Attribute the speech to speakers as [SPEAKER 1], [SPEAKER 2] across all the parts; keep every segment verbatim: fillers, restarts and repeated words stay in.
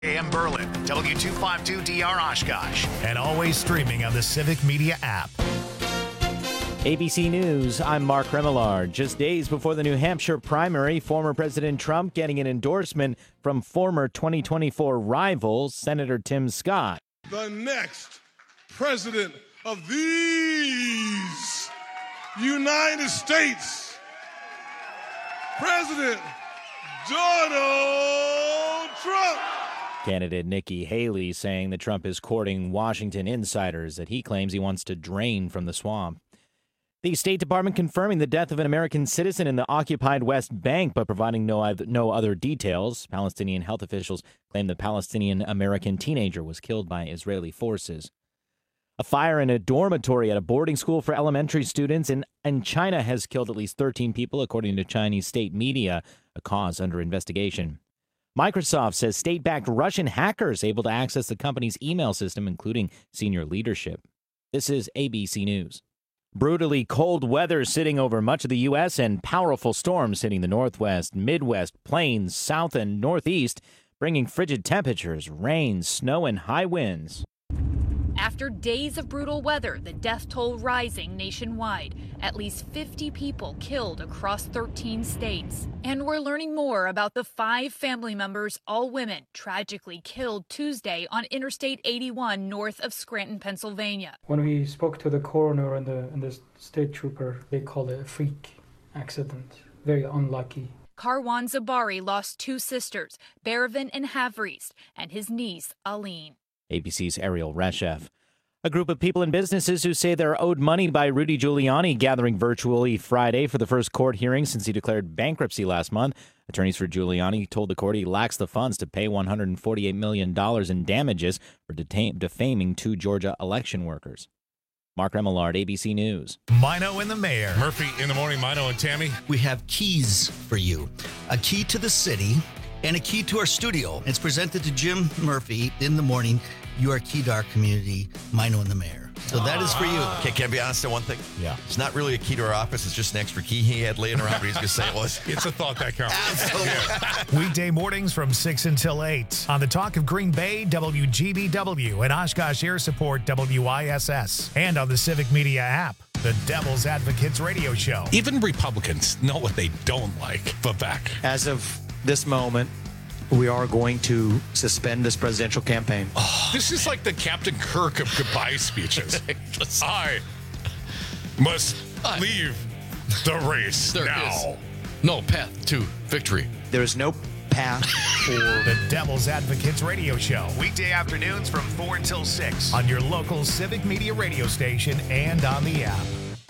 [SPEAKER 1] A M Berlin, W two fifty-two D R Oshkosh, and always streaming on the Civic Media app.
[SPEAKER 2] A B C News, I'm Mark Remillard. Just days before the New Hampshire primary, former President Trump getting an endorsement from former twenty twenty-four rival, Senator Tim Scott.
[SPEAKER 3] The next president of these United States, President Donald Trump.
[SPEAKER 2] Candidate Nikki Haley saying that Trump is courting Washington insiders that he claims he wants to drain from the swamp. The State Department confirming the death of an American citizen in the occupied West Bank, but providing no, no other details. Palestinian health officials claim the Palestinian-American teenager was killed by Israeli forces. A fire in a dormitory at a boarding school for elementary students in, in China has killed at least thirteen people, according to Chinese state media, a cause under investigation. Microsoft says state-backed Russian hackers able to access the company's email system, including senior leadership. This is A B C News. Brutally cold weather sitting over much of the U S and powerful storms hitting the Northwest, Midwest, Plains, South, and Northeast, bringing frigid temperatures, rain, snow, and high winds.
[SPEAKER 4] After days of brutal weather, the death toll rising nationwide. At least fifty people killed across thirteen states. And we're learning more about the five family members, all women, tragically killed Tuesday on Interstate eighty-one north of Scranton, Pennsylvania.
[SPEAKER 5] When we spoke to the coroner and the, and the state trooper, they called it a freak accident. Very unlucky.
[SPEAKER 4] Karwan Zabari lost two sisters, Beravin and Havriest, and his niece, Aline.
[SPEAKER 2] A B C's Ariel Reshef. A group of people and businesses who say they're owed money by Rudy Giuliani gathering virtually Friday for the first court hearing since he declared bankruptcy last month. Attorneys for Giuliani told the court he lacks the funds to pay one hundred forty-eight million dollars in damages for detain- defaming two Georgia election workers. Mark Remillard, A B C News.
[SPEAKER 1] Mino and the mayor.
[SPEAKER 6] Murphy in the morning, Mino and Tammy.
[SPEAKER 7] We have keys for you. A key to the city and a key to our studio. It's presented to Jim Murphy in the morning. You are key to our community, Mino and the mayor. So that is for you.
[SPEAKER 8] Okay, can I be honest on one thing?
[SPEAKER 2] Yeah.
[SPEAKER 8] It's not really a key to our office. It's just an extra key he had laying around, but he's going to say it was.
[SPEAKER 6] It's a thought that counts.
[SPEAKER 7] Absolutely.
[SPEAKER 1] Weekday mornings from six until eight on the Talk of Green Bay, W G B W, and Oshkosh Air Support, W I S S, and on the Civic Media app, the Devil's Advocates radio show.
[SPEAKER 6] Even Republicans know what they don't like. Vivek.
[SPEAKER 9] As of this moment, we are going to suspend this presidential campaign.
[SPEAKER 6] Oh, this is like the Captain Kirk of goodbye speeches. I must leave the race
[SPEAKER 10] there
[SPEAKER 6] now.
[SPEAKER 10] Is no path to victory.
[SPEAKER 9] There is no path for
[SPEAKER 1] the Devil's Advocates radio show. Weekday afternoons from four until six on your local Civic Media radio station and on the app.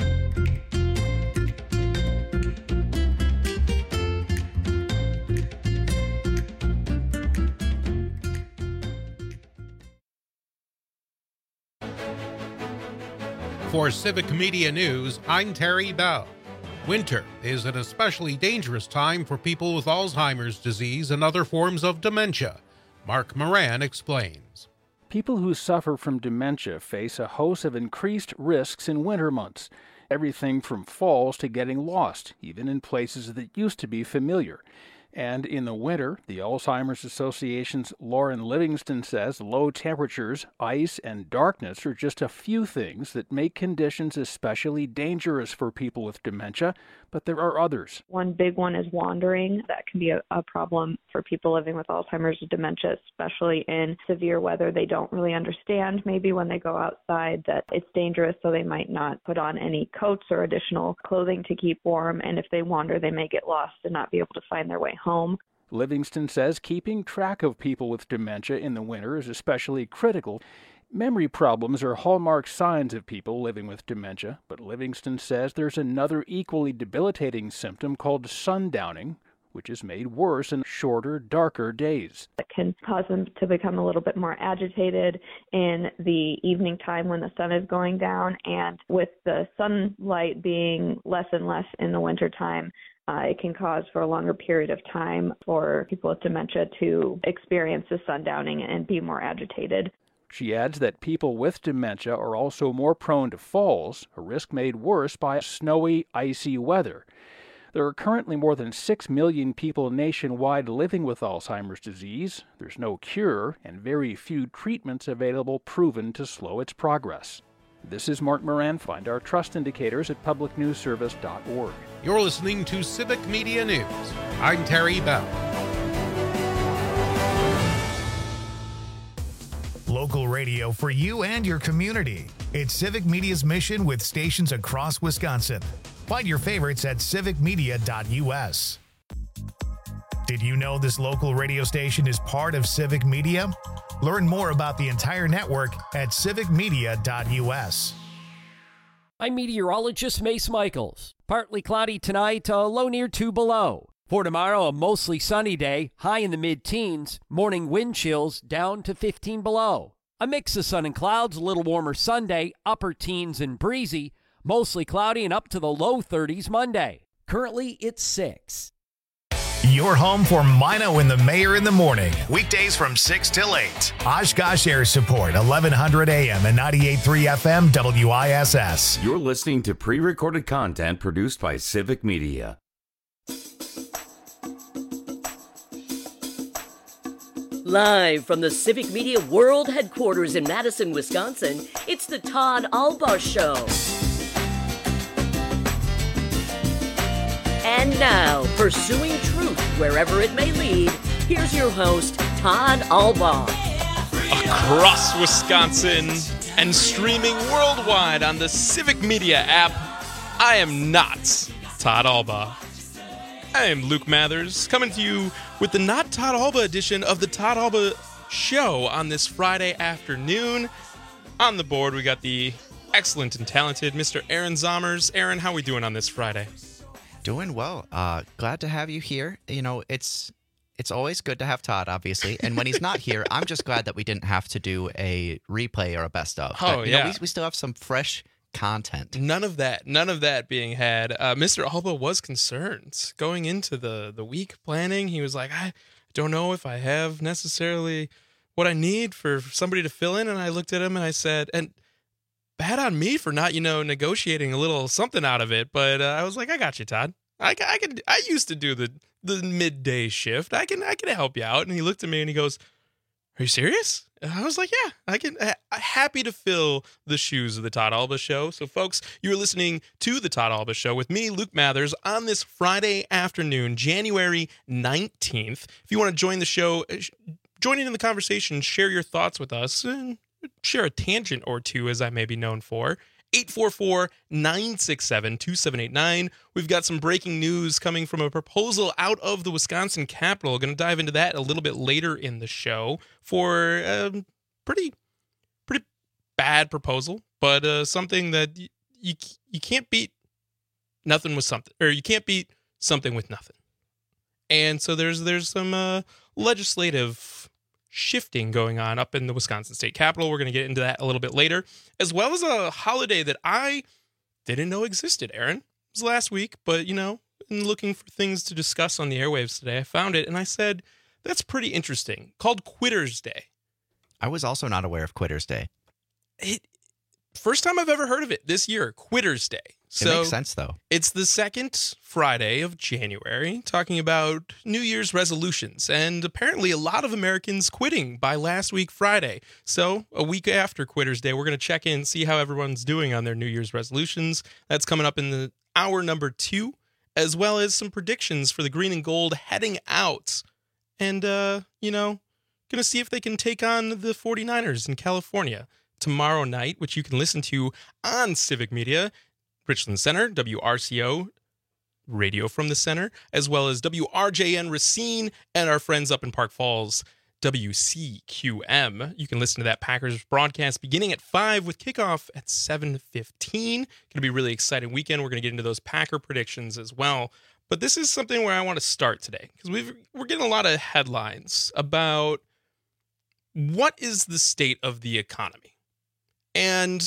[SPEAKER 11] For Civic Media News, I'm Terry Bell. Winter is an especially dangerous time for people with Alzheimer's disease and other forms of dementia. Mark Moran explains.
[SPEAKER 12] People who suffer from dementia face a host of increased risks in winter months. Everything from falls to getting lost, even in places that used to be familiar. And in the winter, the Alzheimer's Association's Lauren Livingston says low temperatures, ice, and darkness are just a few things that make conditions especially dangerous for people with dementia, but there are others.
[SPEAKER 13] One big one is wandering. That can be a, a problem for people living with Alzheimer's or dementia, especially in severe weather. They don't really understand maybe when they go outside that it's dangerous, so they might not put on any coats or additional clothing to keep warm. And if they wander, they may get lost and not be able to find their way home.
[SPEAKER 12] Livingston says keeping track of people with dementia in the winter is especially critical. Memory problems are hallmark signs of people living with dementia, but Livingston says there's another equally debilitating symptom called sundowning, which is made worse in shorter, darker days.
[SPEAKER 13] It can cause them to become a little bit more agitated in the evening time when the sun is going down, and with the sunlight being less and less in the wintertime, Uh, it can cause for a longer period of time for people with dementia to experience the sundowning and be more agitated.
[SPEAKER 12] She adds that people with dementia are also more prone to falls, a risk made worse by snowy, icy weather. There are currently more than six million people nationwide living with Alzheimer's disease. There's no cure and very few treatments available proven to slow its progress. This is Mark Moran. Find our trust indicators at public news service dot org.
[SPEAKER 11] You're listening to Civic Media News. I'm Terry Bell.
[SPEAKER 1] Local radio for you and your community. It's Civic Media's mission with stations across Wisconsin. Find your favorites at civic media dot u s. Did you know this local radio station is part of Civic Media? Learn more about the entire network at civic media dot u s.
[SPEAKER 14] I'm meteorologist Mace Michaels. Partly cloudy tonight, a low near two below. For tomorrow, a mostly sunny day, high in the mid-teens, morning wind chills down to fifteen below. A mix of sun and clouds, a little warmer Sunday, upper teens and breezy, mostly cloudy and up to the low thirties Monday. Currently, it's six.
[SPEAKER 1] Your home for Mino and the Mayor in the morning. Weekdays from six till eight. Oshkosh Air Support, eleven hundred A M and ninety-eight point three F M W I S S.
[SPEAKER 15] You're listening to pre-recorded content produced by Civic Media.
[SPEAKER 16] Live from the Civic Media World Headquarters in Madison, Wisconsin, it's the Todd Alba Show. And now, pursuing truth wherever it may lead, here's your host, Todd Alba.
[SPEAKER 17] Across Wisconsin and streaming worldwide on the Civic Media app, I am not Todd Alba. I am Luke Mathers, coming to you with the Not Todd Alba edition of the Todd Alba Show on this Friday afternoon. On the board, we got the excellent and talented Mister Aaron Zommers. Aaron, how are we doing on this Friday?
[SPEAKER 18] Doing well. Uh, glad to have you here. You know, it's it's always good to have Todd, obviously. And when he's not here, I'm just glad that we didn't have to do a replay or a best of.
[SPEAKER 17] Oh,
[SPEAKER 18] but, you
[SPEAKER 17] yeah.
[SPEAKER 18] know, we, we still have some fresh content.
[SPEAKER 17] None of that. None of that being had. Uh, Mister Alba was concerned going into the, the week planning. He was like, I don't know if I have necessarily what I need for somebody to fill in. And I looked at him and I said, and bad on me for not, you know, negotiating a little something out of it. But uh, I was like, I got you, Todd. I, I could. I used to do the the midday shift. I can I can help you out. And he looked at me and he goes, "Are you serious?" And I was like, "Yeah, I can." Uh, happy to fill the shoes of the Todd Alba Show. So, folks, you're listening to the Todd Alba Show with me, Luke Mathers, on this Friday afternoon, January nineteenth. If you want to join the show, join in the conversation, share your thoughts with us, and share a tangent or two, as I may be known for. eight four four, nine six seven, two seven eight nine. We've got some breaking news coming from a proposal out of the Wisconsin Capitol. Going to dive into that a little bit later in the show for a pretty, pretty bad proposal, but uh, something that y- you you can't beat nothing with something, or you can't beat something with nothing. And so there's there's some uh, legislative shifting going on up in the Wisconsin State Capitol. We're going to get into that a little bit later, as well as a holiday that I didn't know existed, Aaron. It was last week, but, you know, in looking for things to discuss on the airwaves today, I found it, and I said, that's pretty interesting, called Quitter's Day.
[SPEAKER 18] I was also not aware of Quitter's Day.
[SPEAKER 17] It, first time I've ever heard of it this year, Quitter's Day. So
[SPEAKER 18] it makes sense, though.
[SPEAKER 17] It's the second Friday of January, talking about New Year's resolutions, and apparently a lot of Americans quitting by last week Friday. So a week after Quitter's Day, we're going to check in, see how everyone's doing on their New Year's resolutions. That's coming up in the hour number two, as well as some predictions for the green and gold heading out. And, uh, you know, going to see if they can take on the 49ers in California tomorrow night, which you can listen to on Civic Media. Richland Center, W R C O, Radio from the Center, as well as W R J N Racine and our friends up in Park Falls, W C Q M. You can listen to that Packers broadcast beginning at five with kickoff at seven fifteen. Going to be a really exciting weekend. We're going to get into those Packer predictions as well. But this is something where I want to start today, because we've we're getting a lot of headlines about what is the state of the economy. And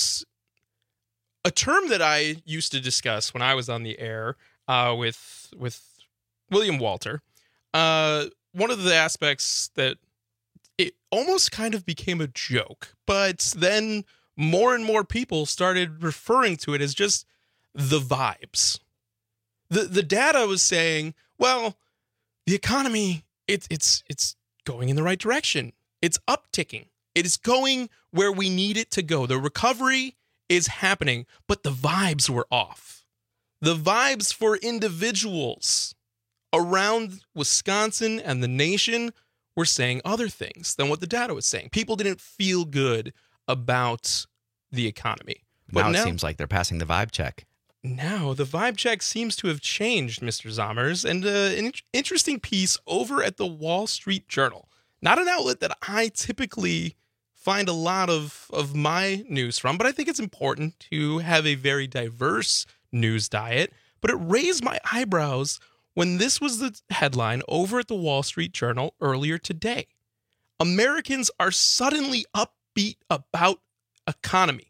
[SPEAKER 17] a term that I used to discuss when I was on the air uh, with with William Walter, uh, one of the aspects that it almost kind of became a joke, but then more and more people started referring to it as just the vibes. The the data was saying, well, the economy, it, it's it's going in the right direction. It's upticking. It is going where we need it to go. The recovery is happening, but the vibes were off. The vibes for individuals around Wisconsin and the nation were saying other things than what the data was saying. People didn't feel good about the economy. But
[SPEAKER 18] now it
[SPEAKER 17] now,
[SPEAKER 18] seems like they're passing the vibe check.
[SPEAKER 17] Now the vibe check seems to have changed, Mister Zommers, and uh, an in- interesting piece over at the Wall Street Journal. Not an outlet that I typically find a lot of, of my news from, but I think it's important to have a very diverse news diet. But it raised my eyebrows when this was the headline over at the Wall Street Journal earlier today. Americans are suddenly upbeat about economy.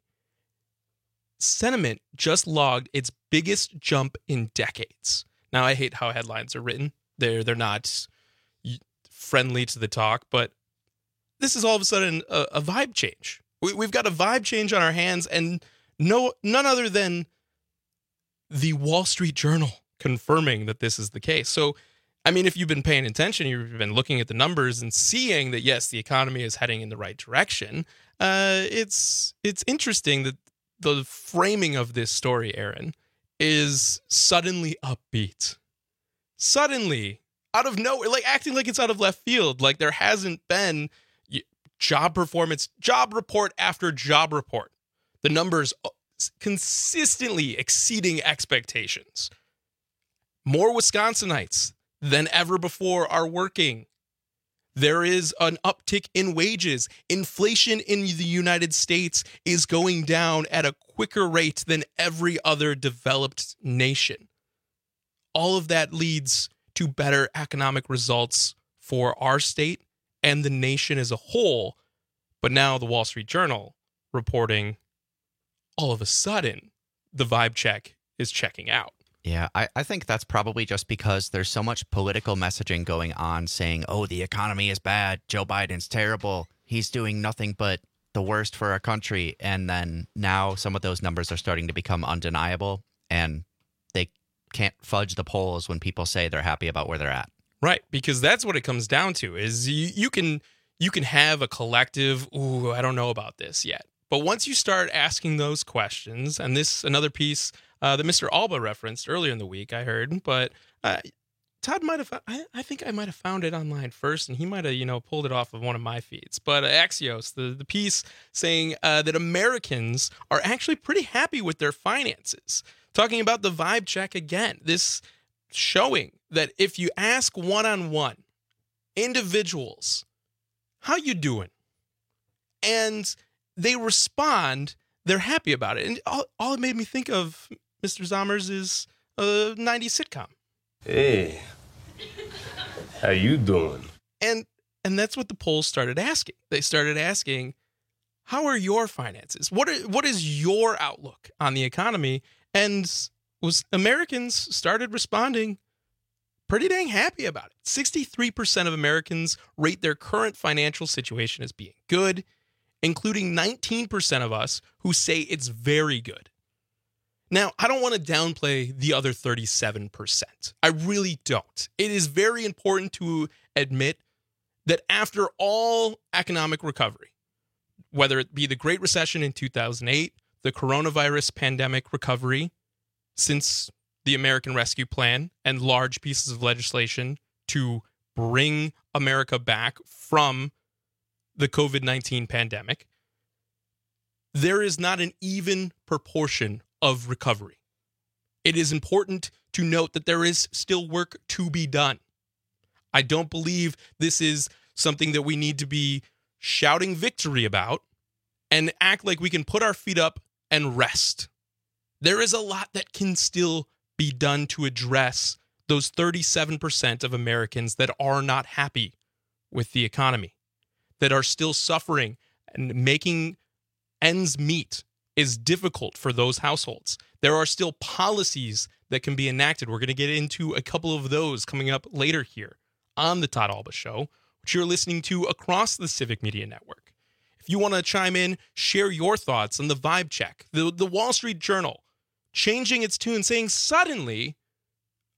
[SPEAKER 17] Sentiment just logged its biggest jump in decades. Now, I hate how headlines are written. They're they're not friendly to the talk, but this is all of a sudden a, a vibe change. We, we've got a vibe change on our hands, and no none other than the Wall Street Journal confirming that this is the case. So, I mean, if you've been paying attention, you've been looking at the numbers and seeing that, yes, the economy is heading in the right direction. Uh, it's it's interesting that the framing of this story, Aaron, is suddenly upbeat. Suddenly, out of nowhere, like acting like it's out of left field, like there hasn't been job performance, job report after job report. The numbers consistently exceeding expectations. More Wisconsinites than ever before are working. There is an uptick in wages. Inflation in the United States is going down at a quicker rate than every other developed nation. All of that leads to better economic results for our state and the nation as a whole. But now the Wall Street Journal reporting all of a sudden the vibe check is checking out.
[SPEAKER 18] Yeah, I, I think that's probably just because there's so much political messaging going on saying, oh, the economy is bad. Joe Biden's terrible. He's doing nothing but the worst for our country. And then now some of those numbers are starting to become undeniable, and they can't fudge the polls when people say they're happy about where they're at.
[SPEAKER 17] Right, because that's what it comes down to is you, you can you can have a collective, ooh, I don't know about this yet. But once you start asking those questions, and this another piece uh, that Mister Alba referenced earlier in the week, I heard, but uh, Todd might have, I, I think I might have found it online first, and he might have, you know, pulled it off of one of my feeds. But uh, Axios, the, the piece saying uh, that Americans are actually pretty happy with their finances. Talking about the vibe check again, this showing that if you ask one-on-one individuals, how you doing? And they respond, they're happy about it. And all, all it made me think of, Mister Zommers, is a nineties sitcom.
[SPEAKER 19] Hey, how you doing?
[SPEAKER 17] And and that's what the polls started asking. They started asking, how are your finances? What are, what is your outlook on the economy? And was Americans started responding pretty dang happy about it. sixty-three percent of Americans rate their current financial situation as being good, including nineteen percent of us who say it's very good. Now, I don't want to downplay the other thirty-seven percent. I really don't. It is very important to admit that after all economic recovery, whether it be the Great Recession in two thousand eight, the coronavirus pandemic recovery since the American Rescue Plan and large pieces of legislation to bring America back from the covid nineteen pandemic, there is not an even proportion of recovery. It is important to note that there is still work to be done. I don't believe this is something that we need to be shouting victory about and act like we can put our feet up and rest. There is a lot that can still be done to address those thirty-seven percent of Americans that are not happy with the economy, that are still suffering, and making ends meet is difficult for those households. There are still policies that can be enacted. We're going to get into a couple of those coming up later here on the Todd Alba Show, which you're listening to across the Civic Media Network. If you want to chime in, share your thoughts on the vibe check, the, the Wall Street Journal changing its tune, saying suddenly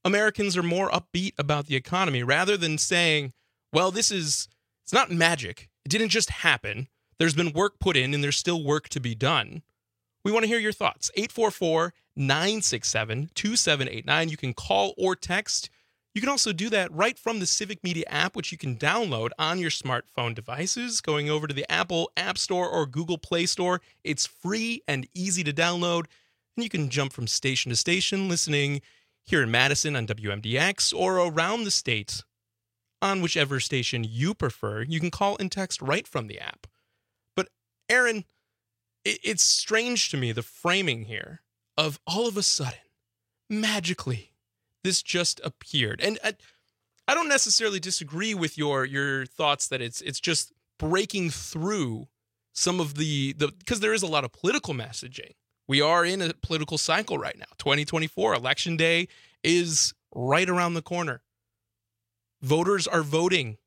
[SPEAKER 17] Americans are more upbeat about the economy rather than saying, well, this is, it's not magic. It didn't just happen. There's been work put in and there's still work to be done. We want to hear your thoughts. eight four four, nine six seven, two seven eight nine. You can call or text. You can also do that right from the Civic Media app, which you can download on your smartphone devices. Going over to the Apple App Store or Google Play Store. It's free and easy to download. And you can jump from station to station, listening here in Madison on W M D X or around the state on whichever station you prefer. You can call and text right from the app. But Aaron, it's strange to me, the framing here of all of a sudden, magically, this just appeared. And I, I don't necessarily disagree with your your thoughts that it's it's just breaking through some of the, the because there is a lot of political messaging. We are in a political cycle right now. twenty twenty-four, Election Day is right around the corner. Voters are voting.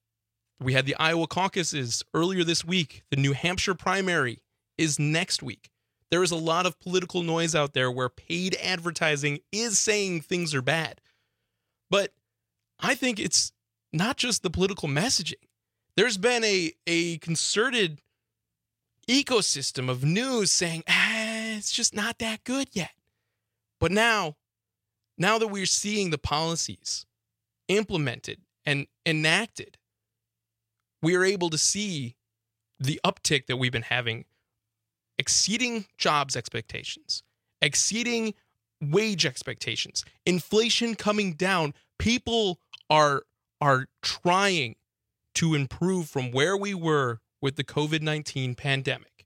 [SPEAKER 17] We had the Iowa caucuses earlier this week. The New Hampshire primary is next week. There is a lot of political noise out there where paid advertising is saying things are bad. But I think it's not just the political messaging. There's been a, a concerted ecosystem of news saying, ah, it's just not that good yet. But now, now that we're seeing the policies implemented and enacted, we are able to see the uptick that we've been having, exceeding jobs expectations, exceeding wage expectations, inflation coming down. People are, are trying to improve from where we were with the covid nineteen pandemic.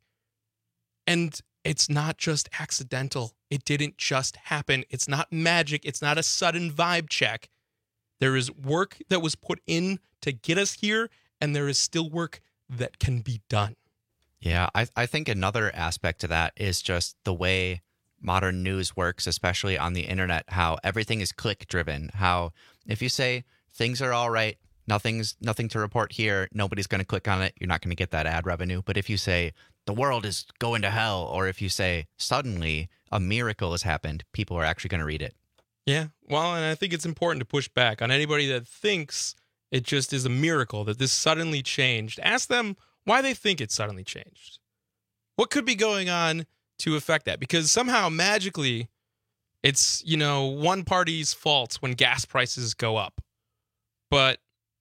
[SPEAKER 17] And it's not just accidental. It didn't just happen. It's not magic. It's not a sudden vibe check. There is work that was put in to get us here, and there is still work that can be done.
[SPEAKER 18] Yeah, I, I think another aspect to that is just the way modern news works, especially on the internet, how everything is click driven, how if you say things are all right, nothing's nothing to report here, nobody's going to click on it, you're not going to get that ad revenue. But if you say the world is going to hell, or if you say suddenly a miracle has happened, people are actually going to read it.
[SPEAKER 17] Yeah, well, and I think it's important to push back on anybody that thinks it just is a miracle that this suddenly changed. Ask them why they think it suddenly changed. What could be going on to affect that? Because somehow magically it's, you know, one party's fault when gas prices go up. But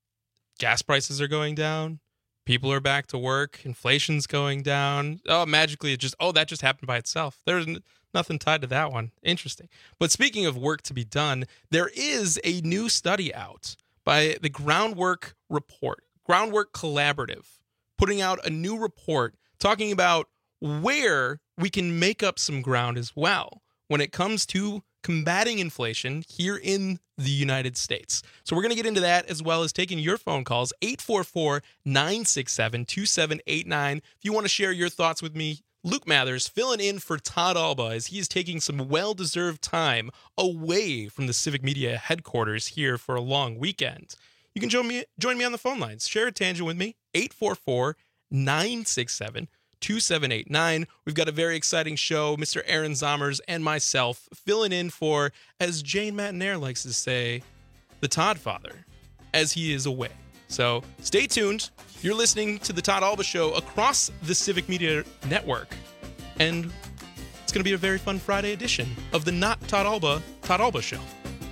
[SPEAKER 17] gas prices are going down. People are back to work. Inflation's going down. Oh, magically it just, oh, that just happened by itself. There's n- nothing tied to that one. Interesting. But speaking of work to be done, there is a new study out by the Groundwork Report, Groundwork Collaborative, putting out a new report talking about where we can make up some ground as well when it comes to combating inflation here in the United States. So we're going to get into that as well as taking your phone calls, eight four four, nine six seven, two seven eight nine. If you want to share your thoughts with me, Luke Mathers filling in for Todd Alba as he is taking some well-deserved time away from the Civic Media headquarters here for a long weekend. You can join me join me on the phone lines. Share a tangent with me, eight four four, nine six seven, two seven eight nine. We've got a very exciting show. Mister Aaron Zommers and myself filling in for, as Jane Matinaire likes to say, the Todd Father, as he is away. So stay tuned. You're listening to the Todd Alba Show across the Civic Media Network. And it's going to be a very fun Friday edition of the Not Todd Alba, Todd Alba Show.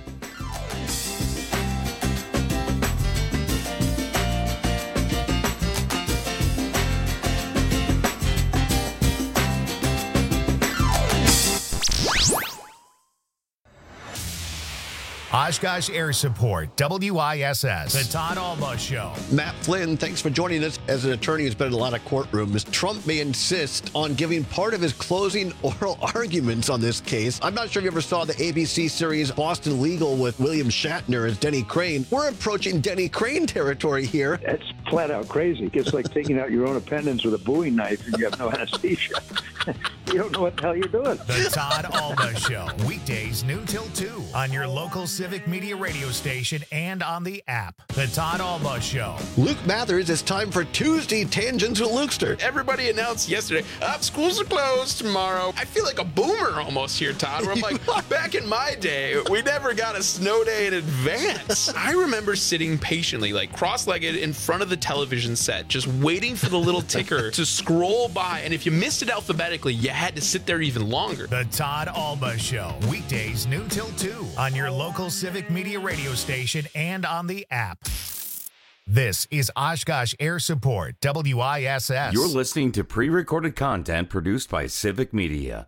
[SPEAKER 1] Oshkosh Air Support, W I S S, the Todd Alba Show.
[SPEAKER 20] Matt Flynn, thanks for joining us. As an attorney who's been in a lot of courtrooms, Trump may insist on giving part of his closing oral arguments on this case. I'm not sure if you ever saw the A B C series Boston Legal with William Shatner as Denny Crane. We're approaching Denny Crane territory here.
[SPEAKER 21] That's flat out crazy. It's like taking out your own appendix with a Bowie knife and you have no anesthesia. You don't know what the hell you're doing.
[SPEAKER 1] The Todd Alba Show, weekdays noon till two on your local Civic Media radio station and on the app. The Todd Alba Show.
[SPEAKER 20] Luke Mathers, it's time for Tuesday Tangents with Lukester.
[SPEAKER 17] Everybody announced yesterday, up, schools are closed tomorrow. I feel like a boomer almost here, Todd, where I'm like, back in my day, we never got a snow day in advance. I remember sitting patiently, like cross-legged in front of the television set, just waiting for the little ticker to scroll by. And if you missed it alphabetically, you had to sit there even longer.
[SPEAKER 1] The Todd Alba Show, weekdays noon till two on your local Civic Media radio station and on the app. This is Oshkosh Air Support, W I S S.
[SPEAKER 15] You're listening to pre-recorded content produced by Civic Media.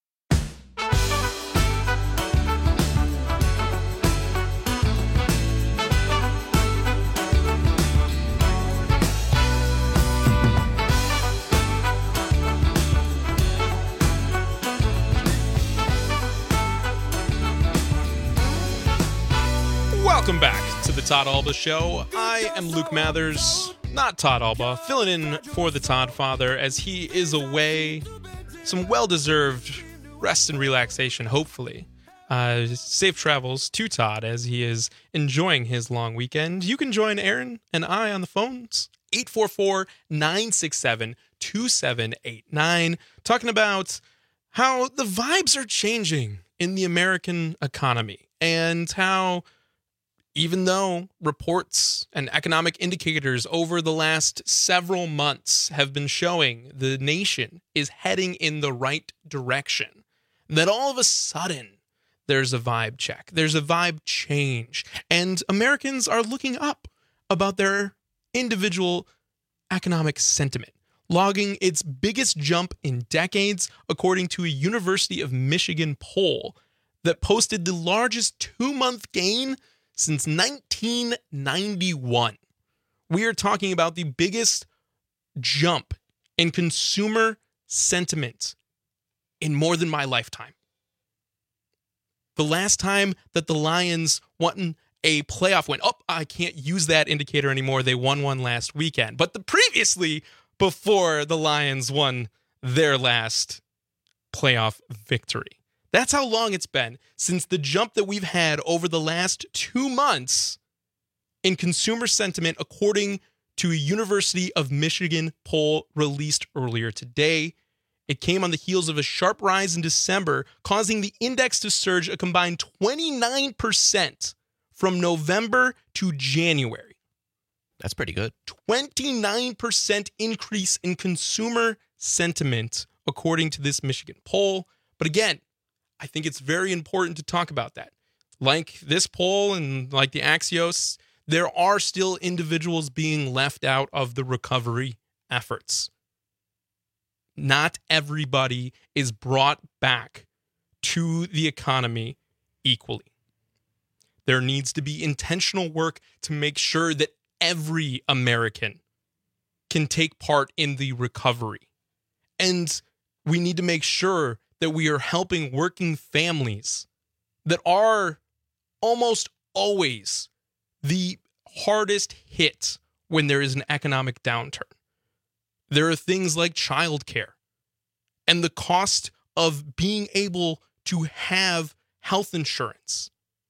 [SPEAKER 17] Welcome back to the Todd Alba Show. I am Luke Mathers, not Todd Alba, filling in for the Todd Father as he is away. Some well-deserved rest and relaxation, hopefully. Uh, safe travels to Todd as he is enjoying his long weekend. You can join Aaron and I on the phones, eight four four, nine six seven, two seven eight nine, talking about how the vibes are changing in the American economy and how even though reports and economic indicators over the last several months have been showing the nation is heading in the right direction, that all of a sudden there's a vibe check, there's a vibe change, and Americans are looking up about their individual economic sentiment, logging its biggest jump in decades, according to a University of Michigan poll that posted the largest two-month gain since nineteen ninety-one. We are talking about the biggest jump in consumer sentiment in more than my lifetime. The last time that the Lions won a playoff win, oh, I can't use that indicator anymore. They won one last weekend. But the previously, before the Lions won their last playoff victory. That's how long it's been since the jump that we've had over the last two months in consumer sentiment, according to a University of Michigan poll released earlier today. It came on the heels of a sharp rise in December, causing the index to surge a combined twenty-nine percent from November to January.
[SPEAKER 18] That's pretty good.
[SPEAKER 17] twenty-nine percent increase in consumer sentiment, according to this Michigan poll. But again, I think it's very important to talk about that. Like this poll and like the Axios, there are still individuals being left out of the recovery efforts. Not everybody is brought back to the economy equally. There needs to be intentional work to make sure that every American can take part in the recovery. And we need to make sure that we are helping working families that are almost always the hardest hit when there is an economic downturn. There are things like childcare and the cost of being able to have health insurance.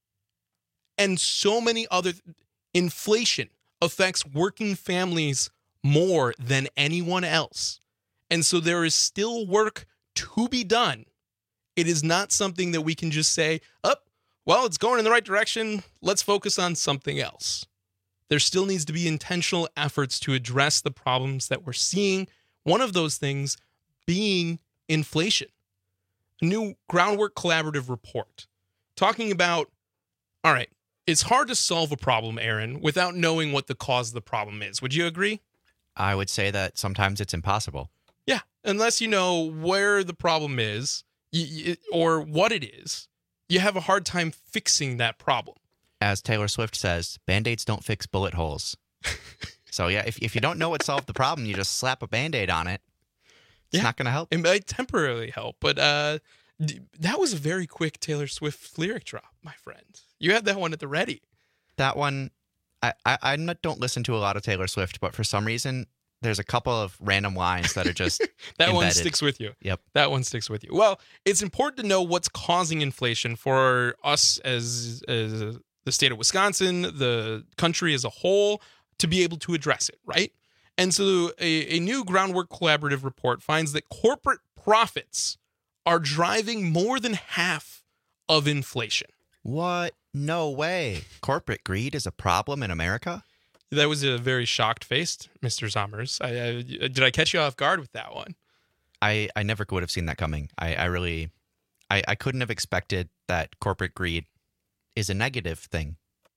[SPEAKER 17] And so many other, inflation affects working families more than anyone else. And so there is still work to be done. It is not something that we can just say, oh, well, it's going in the right direction. Let's focus on something else. There still needs to be intentional efforts to address the problems that we're seeing. One of those things being inflation. A new Groundwork Collaborative report talking about, all right, it's hard to solve a problem, Aaron, without knowing what the cause of the problem is. Would you agree?
[SPEAKER 18] I would say that sometimes it's impossible.
[SPEAKER 17] Yeah, unless you know where the problem is y- y- or what it is, you have a hard time fixing that problem.
[SPEAKER 18] As Taylor Swift says, Band-Aids don't fix bullet holes. So yeah, if if you don't know what solved the problem, you just slap a Band-Aid on it. It's
[SPEAKER 17] Yeah.
[SPEAKER 18] not going to help.
[SPEAKER 17] It might temporarily help, but uh, d- that was a very quick Taylor Swift lyric drop, my friend. You had that one at the ready.
[SPEAKER 18] That one, I, I, I not- don't listen to a lot of Taylor Swift, but for some reason, there's a couple of random lines that are just
[SPEAKER 17] that
[SPEAKER 18] embedded.
[SPEAKER 17] one sticks with you.
[SPEAKER 18] Yep.
[SPEAKER 17] That one sticks with you. Well, it's important to know what's causing inflation for us as, as the state of Wisconsin, the country as a whole, to be able to address it, right? And so a, a new Groundwork Collaborative report finds that corporate profits are driving more than half of inflation.
[SPEAKER 18] What? No way. Corporate greed is a problem in America?
[SPEAKER 17] That was a very shocked face, Mister Zommers. I, I, did I catch you off guard with that one?
[SPEAKER 18] I, I never would have seen that coming. I, I really, I, I couldn't have expected that corporate greed is a negative thing.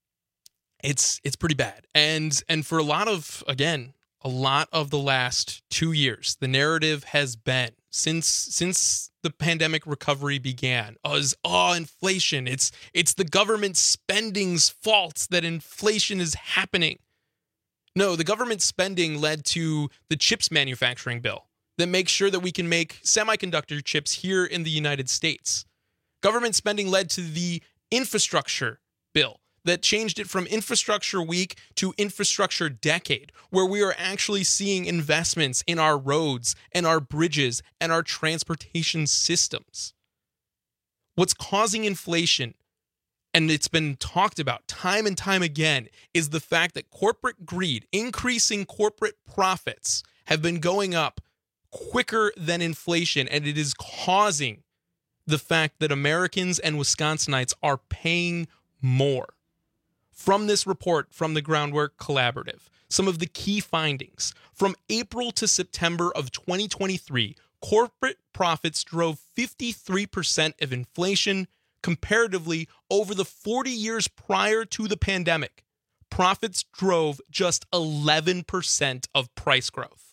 [SPEAKER 17] It's it's pretty bad. And and for a lot of, again, a lot of the last two years, the narrative has been, since since the pandemic recovery began, is, oh, inflation. It's, it's the government spending's fault that inflation is happening. No, the government spending led to the chips manufacturing bill that makes sure that we can make semiconductor chips here in the United States. Government spending led to the infrastructure bill that changed it from infrastructure week to infrastructure decade, where we are actually seeing investments in our roads and our bridges and our transportation systems. What's causing inflation, and it's been talked about time and time again, is the fact that corporate greed, increasing corporate profits, have been going up quicker than inflation, and it is causing the fact that Americans and Wisconsinites are paying more. From this report from the Groundwork Collaborative, some of the key findings. From April to September of twenty twenty-three, corporate profits drove fifty-three percent of inflation. Comparatively, over the forty years prior to the pandemic, profits drove just eleven percent of price growth.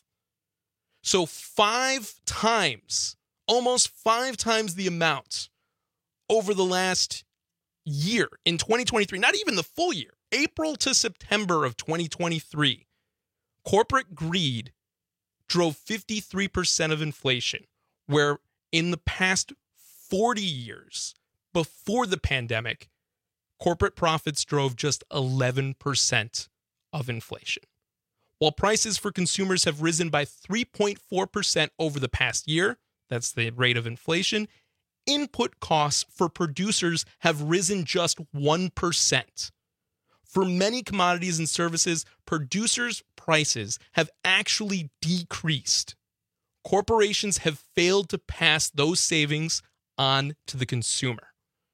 [SPEAKER 17] So five times, almost five times the amount over the last year in twenty twenty-three, not even the full year, April to September of twenty twenty-three, corporate greed drove fifty-three percent of inflation, where in the past forty years before the pandemic, corporate profits drove just eleven percent of inflation. While prices for consumers have risen by three point four percent over the past year, that's the rate of inflation, input costs for producers have risen just one percent. For many commodities and services, producers' prices have actually decreased. Corporations have failed to pass those savings on to the consumer.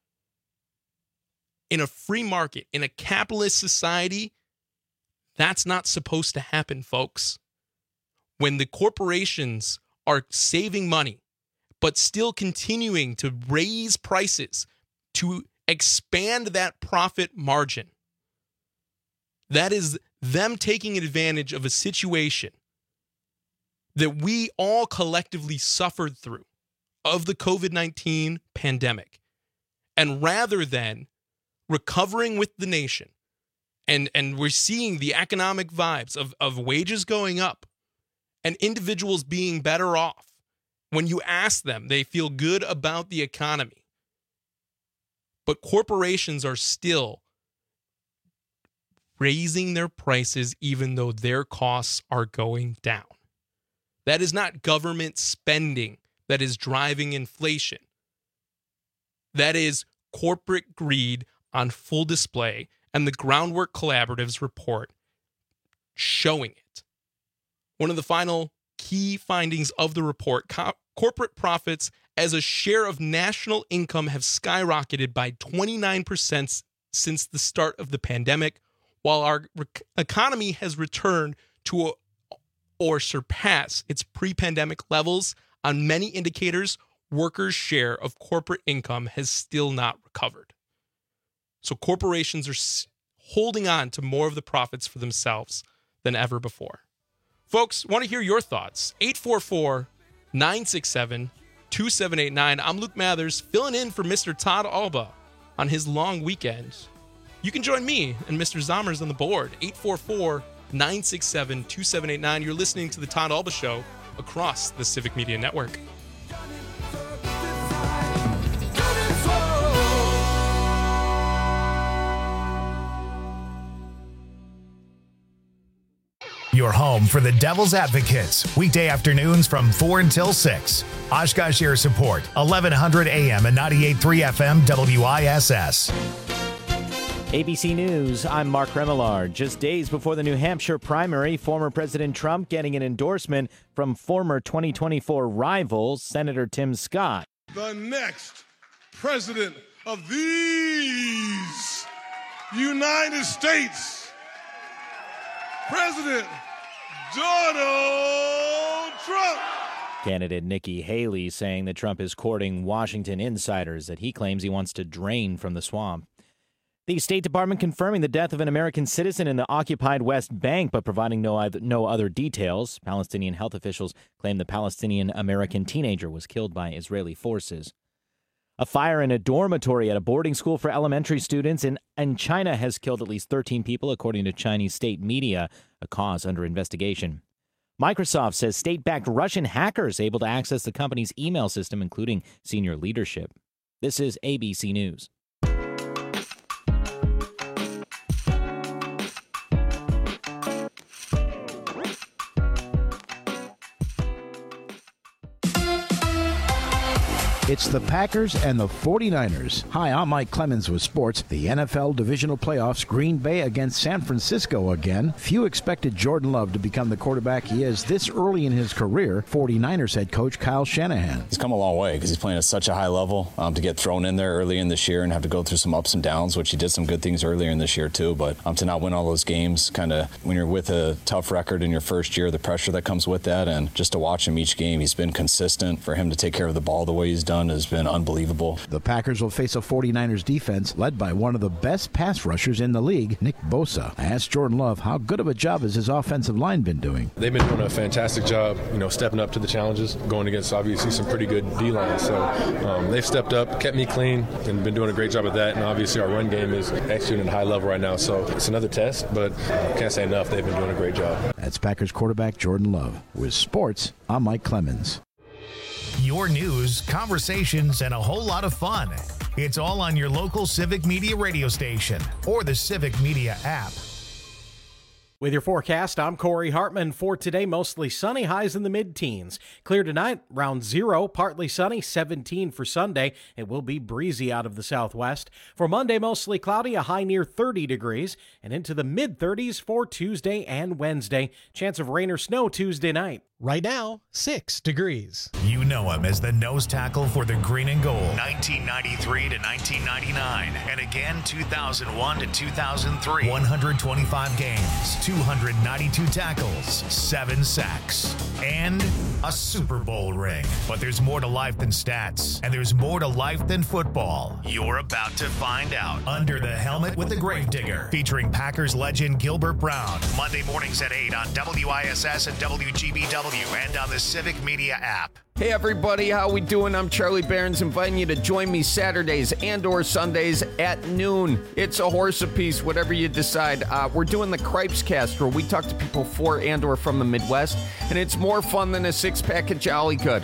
[SPEAKER 17] In a free market, in a capitalist society, that's not supposed to happen, folks. When the corporations are saving money, but still continuing to raise prices to expand that profit margin, that is them taking advantage of a situation that we all collectively suffered through of the covid nineteen pandemic. And rather than recovering with the nation, and, and we're seeing the economic vibes of, of wages going up and individuals being better off. When you ask them, they feel good about the economy. But corporations are still raising their prices even though their costs are going down. That is not government spending that is driving inflation. That is corporate greed on full display, and the Groundwork Collaborative's report showing it. One of the final key findings of the report, co- corporate profits as a share of national income have skyrocketed by twenty-nine percent since the start of the pandemic, while our re- economy has returned to a, or surpassed its pre-pandemic levels. On many indicators, workers' share of corporate income has still not recovered. So corporations are s- holding on to more of the profits for themselves than ever before. Folks, want to hear your thoughts. eight four four, nine six seven, two seven eight nine. I'm Luke Mathers, filling in for Mister Todd Alba on his long weekend. You can join me and Mister Zommers on the board. eight four four, nine six seven, two seven eight nine. You're listening to the Todd Alba Show across the Civic Media Network.
[SPEAKER 1] You're your home for the Devil's Advocates, weekday afternoons from four until six. Oshkosh Air Support, eleven hundred A M and ninety-eight point three F M W I S S.
[SPEAKER 2] A B C News, I'm Mark Remillard. Just days before the New Hampshire primary, former President Trump getting an endorsement from former twenty twenty-four rival, Senator Tim Scott.
[SPEAKER 3] The next president of these United States, President Donald Trump.
[SPEAKER 2] Candidate Nikki Haley saying that Trump is courting Washington insiders that he claims he wants to drain from the swamp. The State Department confirming the death of an American citizen in the occupied West Bank, but providing no other, no other details. Palestinian health officials claim the Palestinian-American teenager was killed by Israeli forces. A fire in a dormitory at a boarding school for elementary students in, in China has killed at least thirteen people, according to Chinese state media, a cause under investigation. Microsoft says state-backed Russian hackers able to access the company's email system, including senior leadership. This is A B C News.
[SPEAKER 21] It's the Packers and the forty-niners. Hi, I'm Mike Clemens with sports. The N F L divisional playoffs, Green Bay against San Francisco again. Few expected Jordan Love to become the quarterback he is this early in his career. forty-niners head coach Kyle Shanahan.
[SPEAKER 22] He's come a long way because he's playing at such a high level. Um, to get thrown in there early in this year and have to go through some ups and downs, which he did some good things earlier in this year too, but um, to not win all those games, kind of when you're with a tough record in your first year, the pressure that comes with that, and just to watch him each game, he's been consistent. For him to take care of the ball the way he's done has been unbelievable.
[SPEAKER 21] The Packers will face a forty-niners defense led by one of the best pass rushers in the league, Nick Bosa. I asked Jordan Love how good of a job has his offensive line been doing.
[SPEAKER 23] They've been doing a fantastic job, you know, stepping up to the challenges, going against obviously some pretty good D-lines. So um, they've stepped up, kept me clean, and been doing a great job at that. And obviously our run game is executing at a high level right now. So it's another test, but can't say enough. They've been doing a great job.
[SPEAKER 21] That's Packers quarterback Jordan Love. With sports, I'm Mike Clemens.
[SPEAKER 1] Your news, conversations, and a whole lot of fun. It's all on your local Civic Media radio station or the Civic Media app.
[SPEAKER 24] With your forecast, I'm Corey Hartman. For today, mostly sunny, highs in the mid-teens. Clear tonight, around zero, partly sunny, seventeen for Sunday. It will be breezy out of the southwest. For Monday, mostly cloudy, a high near thirty degrees, and into the mid-thirties for Tuesday and Wednesday. Chance of rain or snow Tuesday night.
[SPEAKER 25] Right now, six degrees.
[SPEAKER 1] You know him as the nose tackle for the Green and Gold, nineteen ninety-three to nineteen ninety-nine, and again two thousand one to two thousand three. one hundred twenty-five games, two hundred ninety-two tackles, seven sacks, and a Super Bowl ring. But there's more to life than stats, and there's more to life than football. You're about to find out. Under the Helmet with the Gravedigger, featuring Packers legend Gilbert Brown. Monday mornings at eight on W I S S and W G B W. And on the Civic Media app.
[SPEAKER 26] Hey everybody, how we doing? I'm Charlie Barons, inviting you to join me Saturdays and or Sundays at noon. It's a horse apiece, whatever you decide. Uh, we're doing the Cripes Cast, where we talk to people for and or from the Midwest, and it's more fun than a six-pack of Jolly Good.